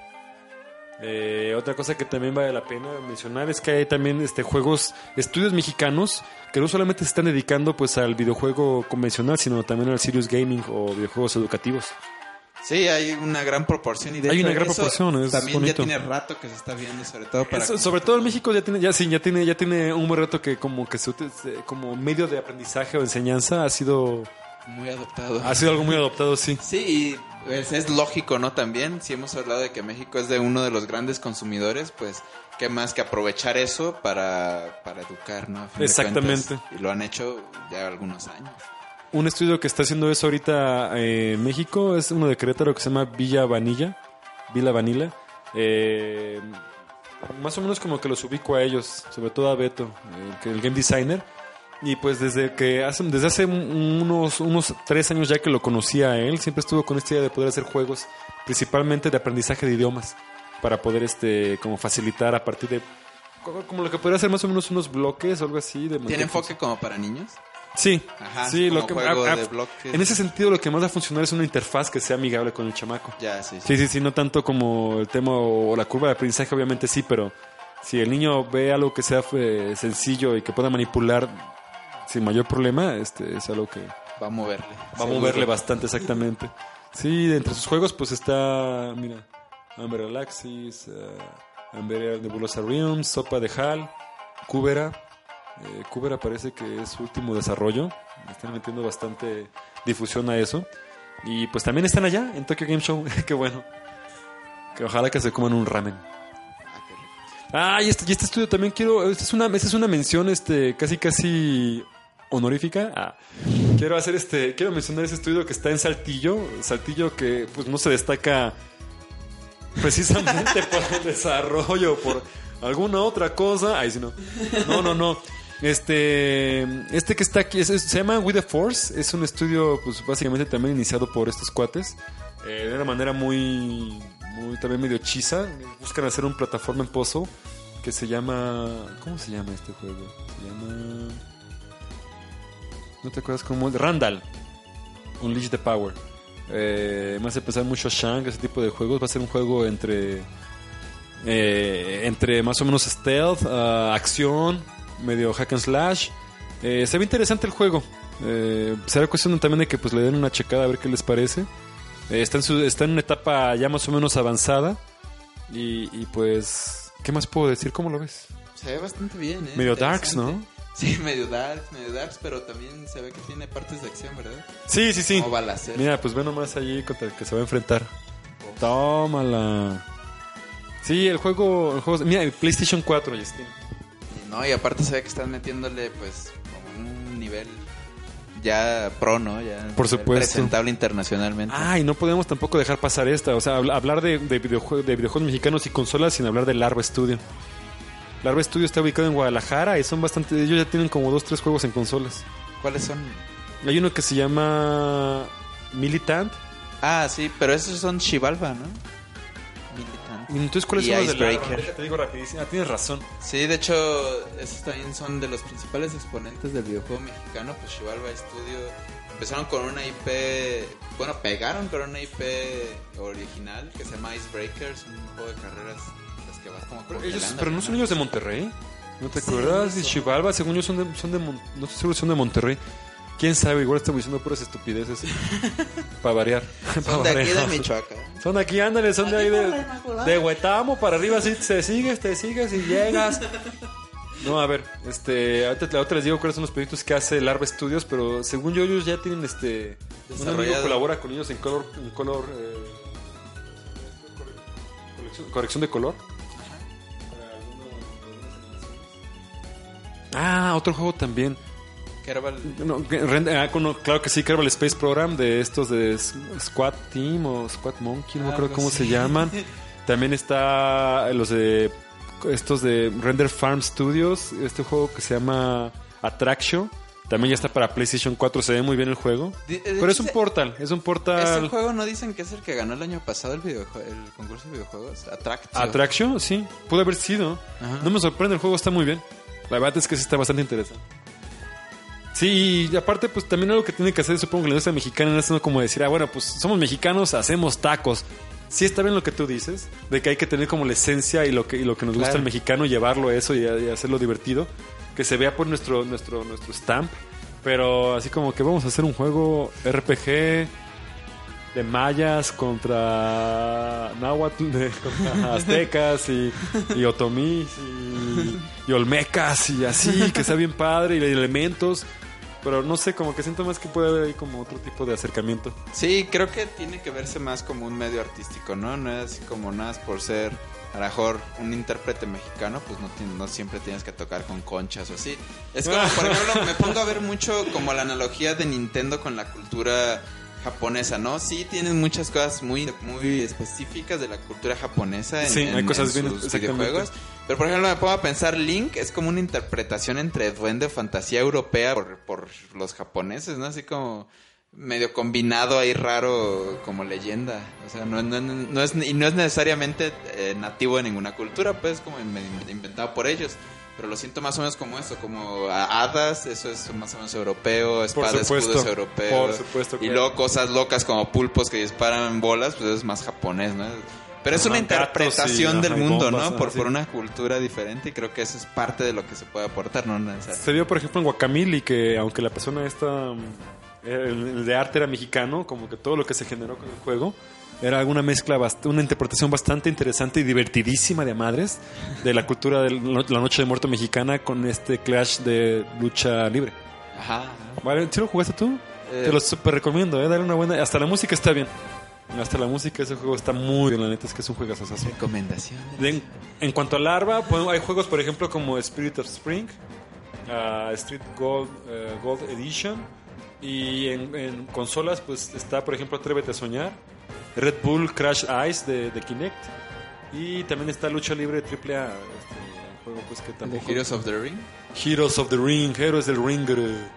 Eh, otra cosa que también vale la pena mencionar es que hay también este juegos, estudios mexicanos que no solamente se están dedicando pues al videojuego convencional, sino también al serious gaming o videojuegos educativos. Sí, hay una gran proporción y de hay hecho, una gran eso proporción, es también bonito. Ya tiene rato que se está viendo, sobre todo para Eso, sobre todo en México ya tiene ya sí, ya tiene ya tiene un buen rato que como que se utiliza como medio de aprendizaje o enseñanza ha sido muy adoptado. Ha sido algo muy adoptado, sí. Sí, y pues es lógico, ¿no? También, si hemos hablado de que México es de uno de los grandes consumidores, pues qué más que aprovechar eso para, para educar, ¿no? A fin de Exactamente. cuentas, y lo han hecho ya algunos años. Un estudio que está haciendo eso ahorita eh, en México es uno de Querétaro que se llama Villa Vanilla. Villa Vanilla. Eh, más o menos como que los ubico a ellos, sobre todo a Beto, el, el game designer. Y pues desde que hace, desde hace unos, unos tres años ya que lo conocía a él, siempre estuvo con esta idea de poder hacer juegos, principalmente de aprendizaje de idiomas, para poder este como facilitar a partir de como lo que podría ser más o menos unos bloques o algo así. De ¿Tiene enfoque como para niños? Sí, Ajá, sí, como lo que juego a, a, de bloques. En ese sentido lo que más va a funcionar es una interfaz que sea amigable con el chamaco. Ya, sí, sí. Sí, sí, sí, no tanto como el tema o la curva de aprendizaje, obviamente sí, pero si el niño ve algo que sea eh, sencillo y que pueda manipular sin mayor problema, este es algo que va a moverle. Va a moverle bastante, exactamente. Sí, entre sus juegos pues está, mira, Amber Galaxies, uh, Amber Nebulosa Realms, Sopa de Hal, Cubera. Eh, Cubera parece que es su último desarrollo. Están metiendo bastante difusión a eso. Y pues también están allá en Tokyo Game Show. Qué bueno. Que ojalá que se coman un ramen. Ah, y este, y este estudio también quiero. Esta es una, esta es una mención, este, casi casi honorífica. Ah, quiero hacer este, quiero mencionar ese estudio que está en Saltillo, Saltillo que pues no se destaca precisamente por el desarrollo, por alguna otra cosa. Ay, sí, no, no, no, no. Este, este que está aquí es, es, se llama With the Force. Es un estudio, pues básicamente también iniciado por estos cuates, eh, de una manera muy, muy también medio hechiza. Buscan hacer un plataforma en puzzle que se llama, ¿cómo se llama este juego? Se llama, ¿no te acuerdas cómo? Randall Unleash the Power. Eh, me hace pensar mucho a Shank, ese tipo de juegos. Va a ser un juego entre eh, entre más o menos stealth, uh, acción, medio hack and slash. Eh, se ve interesante el juego. Eh, será cuestión también de que pues le den una checada a ver qué les parece. Eh, está, en su, está en una etapa ya más o menos avanzada. Y, y pues, ¿qué más puedo decir? ¿Cómo lo ves? Se ve bastante bien, ¿eh? Medio darks, ¿no? Sí, medio darks, medio darks, pero también se ve que tiene partes de acción, ¿verdad? Sí, sí, sí. Como balacera. Mira, pues ve nomás allí contra el que se va a enfrentar. Oh. Tómala. Sí, el juego, el juego... Mira, el PlayStation cuatro y Steam. No, y aparte se ve que están metiéndole, pues, como un nivel ya pro, ¿no? Ya por supuesto. Presentable internacionalmente. Ah, y no podemos tampoco dejar pasar esta. O sea, hablar de, de, videojue- de videojuegos mexicanos y consolas sin hablar de Larva Studio. Larva Studio está ubicado en Guadalajara y son bastante... Ellos ya tienen como dos, tres juegos en consolas. ¿Cuáles son? Hay uno que se llama Militant. Ah, sí, pero esos son Chivalva, ¿no? Militant. Y entonces, ¿cuáles y son los de Larva? Icebreaker. Déjate digo rapidísimo. Ah, tienes razón. Sí, de hecho, esos también son de los principales exponentes del videojuego mexicano. Pues Chivalva Studio empezaron con una I P... Bueno, pegaron con una I P original que se llama Icebreakers, un juego de carreras... Que vas como pero, ellos, pero no son ellos de Monterrey. ¿No te sí, acuerdas? Sí, y Chivalva, según yo, son de, son de. No estoy seguro si son de Monterrey. Quién sabe, igual estamos diciendo puras estupideces. Para variar. Son de aquí de Michoacán. Son de aquí, ándale, son de ahí de, de Huetamo para arriba, así te sigues, te sigues y llegas. No, a ver, este, ahorita, ahorita les digo cuáles son los proyectos que hace Larva Studios, pero según yo ellos ya tienen este, un amigo colabora con ellos en color, en color, eh, corrección, corrección de color. Ah, otro juego también. Kerbal. No, ah, no, claro que sí, Kerbal Space Program de estos de Squad Team o Squad Monkey, no me acuerdo cómo se llaman. También está los de estos de Render Farm Studios, este juego que se llama Attraction. También ya está para PlayStation cuatro, se ve muy bien el juego. De, de pero es un portal, es un portal. ¿Ese juego no dicen que es el que ganó el año pasado el videojue- el concurso de videojuegos? Attraction. Attraction, sí, pudo haber sido. Ajá. No me sorprende, el juego está muy bien. La verdad es que sí está bastante interesante. Sí, y aparte, pues también algo que tiene que hacer, supongo que la industria mexicana es como decir, ah, bueno, pues somos mexicanos, hacemos tacos. Sí está bien lo que tú dices, de que hay que tener como la esencia y lo que, y lo que nos gusta claro. el mexicano, llevarlo a eso y, a, y hacerlo divertido, que se vea por nuestro, nuestro, nuestro stamp. Pero así como que vamos a hacer un juego R P G de mayas contra náhuatl, de, contra aztecas y, y otomís y, y olmecas y así, que sea bien padre y elementos. Pero no sé, como que siento más que puede haber ahí como otro tipo de acercamiento. Sí, creo que tiene que verse más como un medio artístico, ¿no? No es así como nada por ser, a lo mejor, un intérprete mexicano, pues no, tiene, no siempre tienes que tocar con conchas o así. Es como, por ejemplo, me pongo a ver mucho como la analogía de Nintendo con la cultura japonesa, ¿no? Sí, tienen muchas cosas muy, muy específicas de la cultura japonesa en, sí, hay en, cosas en bien, sus videojuegos. Pero, por ejemplo, me pongo a pensar, Link es como una interpretación entre duende fantasía europea por, por los japoneses, ¿no? Así como medio combinado ahí raro como leyenda. O sea, no, no, no es, y no es necesariamente eh, nativo de ninguna cultura, pues como inventado por ellos. Pero lo siento más o menos como eso, como hadas, eso es más o menos europeo, espada de escudos europeo. Por supuesto. Y luego cosas locas como pulpos que disparan bolas, pues eso es más japonés, ¿no? Pero es una interpretación del mundo, ¿no? Por, por una cultura diferente, y creo que eso es parte de lo que se puede aportar, ¿no? Se vio, por ejemplo, en Guacamili, que aunque la persona esta, el de arte era mexicano, como que todo lo que se generó con el juego era una mezcla, bast- una interpretación bastante interesante y divertidísima de madres de la cultura de la Noche de Muerto mexicana con este clash de lucha libre. Ajá. Vale, ¿sí lo jugaste tú? Eh, Te lo súper recomiendo, ¿eh? Dale una buena... Hasta la música está bien. Hasta la música, ese juego está muy bien, la neta es que es un juegazazazo. Recomendación. En, en cuanto a larva, pues, hay juegos, por ejemplo, como Spirit of Spring, uh, Street Gold, uh, Gold Edition, y en, en consolas, pues está, por ejemplo, Atrévete a Soñar, Red Bull Crash Ice de, de Kinect, y también está Lucha Libre triple A, este juego, pues que tampoco... ¿The Heroes of the Ring? Heroes of the Ring, Héroes del Ring.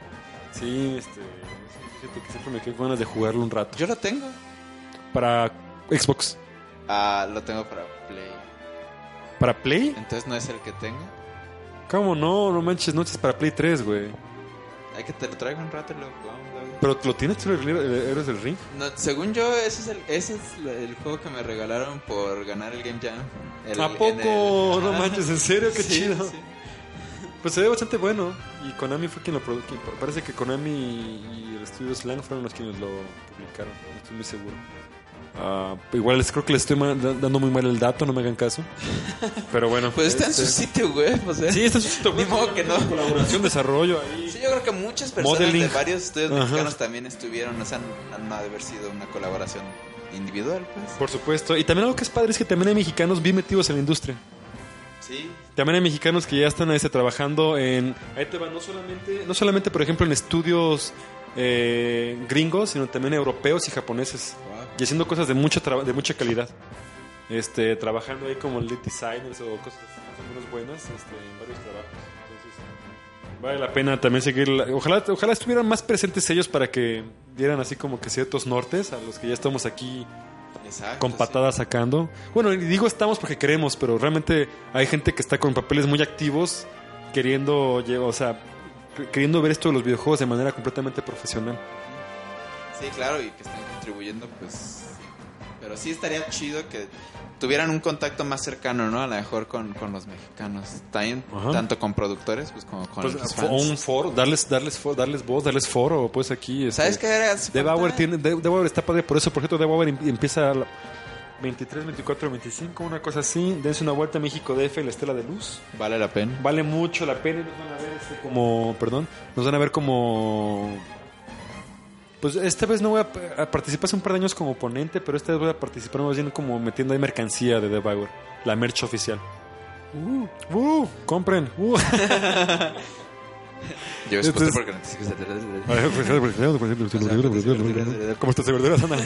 Sí, este... Fíjate que siempre me quedo con ganas de jugarlo un rato. Yo lo tengo. Para Xbox. Ah, lo tengo para Play. ¿Para Play? Entonces no es el que tengo. ¿Cómo no? No manches, no es para Play tres, güey. Hay que te lo traigo un rato y lo jugamos. ¿Pero lo tienes tú, el Héroes del Ring? No, según yo, ese es, el, ese es el juego que me regalaron por ganar el Game Jam. El, ¿A poco? el... No manches, ¿en serio? Qué sí, chido. Sí. Pues se ve bastante bueno. Y Konami fue quien lo produjo. Parece que Konami y el estudio Slang fueron los quienes lo publicaron. No estoy muy seguro. Uh, igual les creo que les estoy ma- dando muy mal el dato, no me hagan caso. Pero bueno. Pues está este... en su sitio web, o sea. Sí, está en su sitio web. Ni modo que no. Colaboración, desarrollo ahí. Sí, yo creo que muchas personas Modeling. de varios estudios Ajá. mexicanos también estuvieron, o sea, han, han haber sido una colaboración individual, pues. Por supuesto. Y también algo que es padre es que también hay mexicanos bien metidos en la industria. Sí. También hay mexicanos que ya están ahí trabajando en... Ahí te va, no solamente, no solamente por ejemplo, en estudios eh, gringos, sino también europeos y japoneses. Wow. Y haciendo cosas de mucha, tra- de mucha calidad. Este, trabajando ahí como lead designers o cosas más o menos buenas este, en varios trabajos. Entonces, vale la pena también seguir. la- Ojalá, ojalá estuvieran más presentes ellos para que dieran así como que ciertos nortes a los que ya estamos aquí Exacto, con patadas sí. sacando. Bueno, y digo estamos porque queremos, pero realmente hay gente que está con papeles muy activos queriendo, lle- o sea, queriendo ver esto de los videojuegos de manera completamente profesional. Sí, claro, y que estén contribuyendo, pues. Pero sí estaría chido que tuvieran un contacto más cercano, ¿no? A lo mejor con, con los mexicanos. También, Ajá. tanto con productores, pues como con Pues, los o fans. un foro, darles, darles, fo- darles voz, darles foro, pues aquí. Este, ¿Sabes qué era? Hace Debauer falta- tiene, De- Debauer está padre por eso, por cierto, Debauer em- empieza a la veintitrés, veinticuatro, veinticinco, una cosa así. Dense una vuelta a México D F, la Estela de Luz. Vale la pena. Vale mucho la pena y nos van a ver este, como, perdón, nos van a ver como... Pues esta vez no voy a, a participar hace un par de años como ponente, pero esta vez voy a participar más bien como metiendo ahí mercancía de Debauer, la merch oficial. Uh, uh, compren. Uh. Yo Este escuché es- porque no te sigues atrás. ¿Cómo estás de verduras, Ana?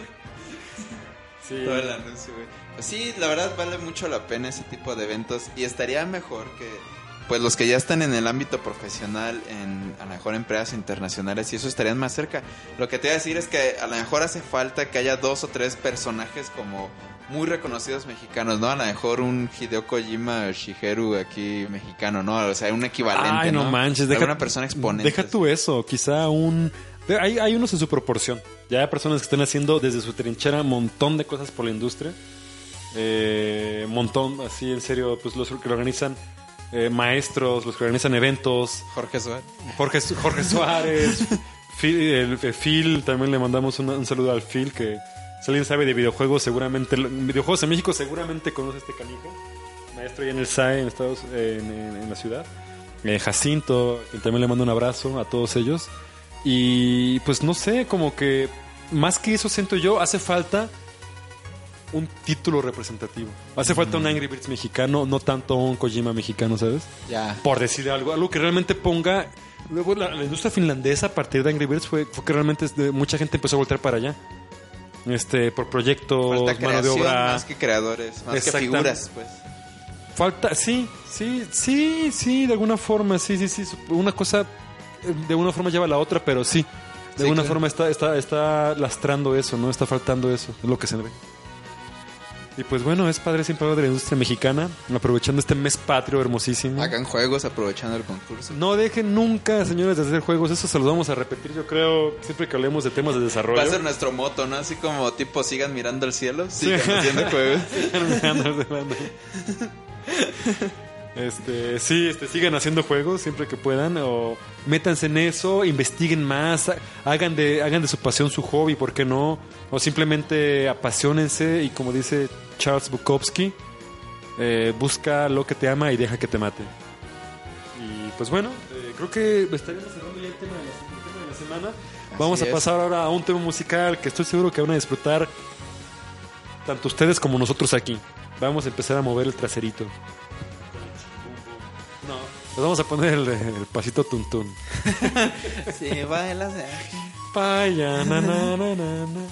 Sí. Todo el anuncio, güey. Pues sí, la verdad vale mucho la pena ese tipo de eventos y estaría mejor que pues los que ya están en el ámbito profesional, en a lo mejor empresas internacionales y eso estarían más cerca. Lo que te voy a decir es que a lo mejor hace falta que haya dos o tres personajes como muy reconocidos mexicanos, ¿no? A lo mejor un Hideo Kojima Shigeru aquí mexicano, ¿no? O sea, un equivalente, Ay, no, ¿no? manches, deja, Alguna persona exponente. deja tú eso, quizá un... de- Hay, hay unos en su proporción. Ya hay personas que están haciendo desde su trinchera un montón de cosas por la industria. Eh, montón, así en serio, pues los que lo organizan eh, maestros, los que organizan eventos. Jorge Suárez. Jorge, Jorge Suárez, Phil, el, el Phil, también le mandamos una- un saludo al Phil, que si alguien sabe de videojuegos, seguramente, videojuegos en México seguramente conoce este canijo. Maestro ahí en el S A E, en, Estados, en, en, en la ciudad. Eh, Jacinto, que también le mando un abrazo a todos ellos. Y pues no sé, como que más que eso siento yo, hace falta un título representativo. Hace falta un Angry Birds mexicano, no tanto un Kojima mexicano, ¿sabes? Ya. Por decir algo, algo que realmente ponga... Luego la, la industria finlandesa a partir de Angry Birds fue, fue que realmente este, mucha gente empezó a voltear para allá. Este, por proyectos, Falta mano de creación obra. más que creadores, más que Exactamente. figuras, pues. Falta, sí, sí, sí, sí, de alguna forma, sí, sí, sí. Una cosa eh, de una forma lleva a la otra, pero sí. De Sí, alguna claro. forma está, está, está lastrando eso, ¿no? Está faltando eso, es lo que se ve. Y pues bueno, es padre siempre hablar de la industria mexicana, aprovechando este mes patrio hermosísimo. Hagan juegos aprovechando el concurso. No dejen nunca, señores, de hacer juegos. Eso se los vamos a repetir, yo creo, siempre que hablemos de temas de desarrollo. Va a ser nuestro moto, ¿no? Así como tipo sigan mirando al cielo, sigan haciendo juegos. Este, sí, este, sigan haciendo juegos siempre que puedan o métanse en eso, investiguen más, ha- hagan de, hagan de su pasión su hobby, ¿por qué no? O simplemente apasionense y como dice Charles Bukowski, eh, busca lo que te ama y deja que te mate. Y pues bueno, eh, creo que estaríamos cerrando ya el tema de la, el tema de la semana. Vamos a es. pasar ahora a un tema musical que estoy seguro que van a disfrutar tanto ustedes como nosotros aquí. Vamos a empezar a mover el traserito. No, les vamos a poner el, el pasito tuntún. Sí, bailas. Vaya, na, na, na, na, na.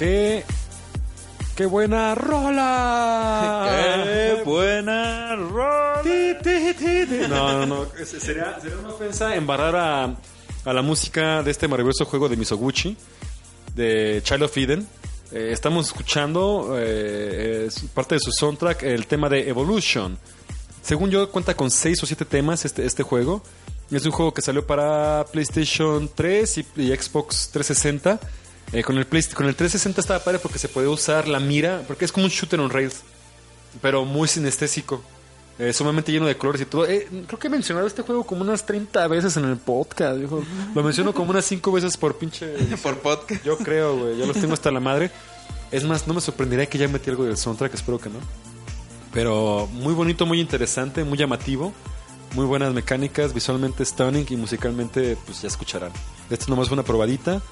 ¡Qué, qué buena rola! ¡Qué buena rola! Ti, ti, ti, ti. No, no, no. Sería, sería una ofensa embarrar a, a la música de este maravilloso juego de Misoguchi, de Child of Eden. Eh, estamos escuchando eh, es parte de su soundtrack, el tema de Evolution. Según yo, cuenta con seis o siete temas este, este juego. Es un juego que salió para PlayStation tres y, y Xbox trescientos sesenta. Eh, con, el Play, con el trescientos sesenta estaba padre porque se podía usar la mira, porque es como un shooter on rails, pero muy sinestésico. Eh, sumamente lleno de colores y todo. Eh, creo que he mencionado este juego como unas treinta veces en el podcast. Viejo. Lo menciono como unas cinco veces por pinche... Por podcast. Yo creo, güey. Ya los tengo hasta la madre. Es más, no me sorprendería que ya metí algo del soundtrack. Espero que no. Pero muy bonito, muy interesante, muy llamativo. Muy buenas mecánicas, visualmente stunning y musicalmente, pues ya escucharán. Esto nomás fue una probadita.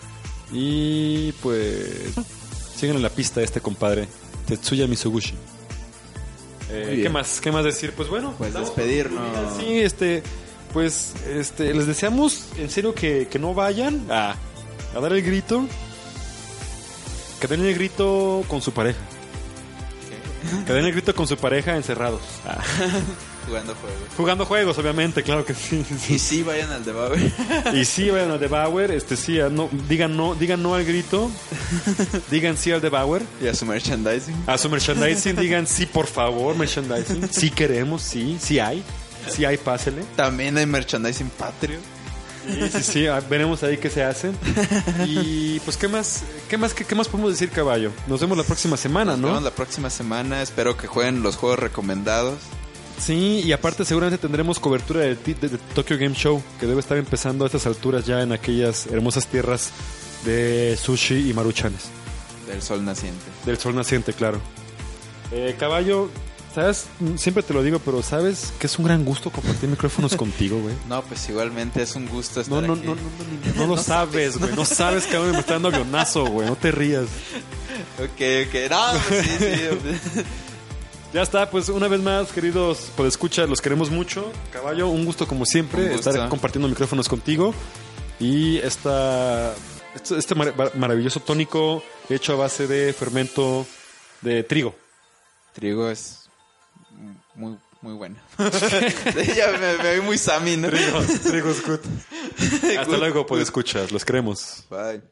Y pues... sigan en la pista este compadre, Tetsuya Mizoguchi. Eh, ¿Qué más? ¿Qué más decir? Pues bueno, pues despedirnos. Sí, este, pues, este, les deseamos en serio que, que no vayan a, a dar el grito, que den el grito con su pareja, ¿qué? Que den el grito con su pareja encerrados, ah. Jugando juegos. Jugando juegos, obviamente, claro que sí. sí. Y sí vayan al Devour. Y sí vayan al Devour, este sí, no, digan no, digan no al grito, digan sí al Devour. Y a su merchandising. A su merchandising, digan sí, por favor, merchandising. Sí queremos, sí, sí hay. Sí hay, pásele. También hay merchandising patrio. Sí, sí, sí, veremos ahí qué se hace. Y pues, ¿qué más, qué más, qué, qué más podemos decir, caballo? Nos vemos la próxima semana, Nos ¿no? Nos vemos la próxima semana. Espero que jueguen los juegos recomendados. Sí, y aparte seguramente tendremos cobertura del de, de, de Tokyo Game Show, que debe estar empezando a estas alturas ya en aquellas hermosas tierras de sushi y maruchanes. Del sol naciente. Del sol naciente, claro. Eh, caballo, ¿sabes? Siempre te lo digo, pero ¿sabes que es un gran gusto compartir micrófonos contigo, güey? No, pues igualmente es un gusto estar no, no, aquí. No, no, no, no, no lo no sabes, güey. No sabes, cabrón, me está dando avionazo, güey. No te rías. Ok, ok. No, pues sí, sí. Ya está, pues una vez más, queridos podescuchas, los queremos mucho. Caballo, un gusto como siempre estar compartiendo micrófonos contigo. Y esta, este, este mar maravilloso tónico hecho a base de fermento de trigo. Trigo es muy, muy bueno. Ya me, me vi muy Sammy, ¿no? Trigo, trigo es good. Hasta good, luego, podescuchas, los queremos. Bye.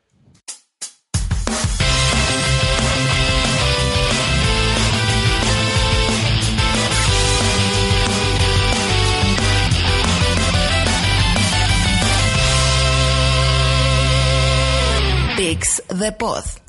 Pix the Pod.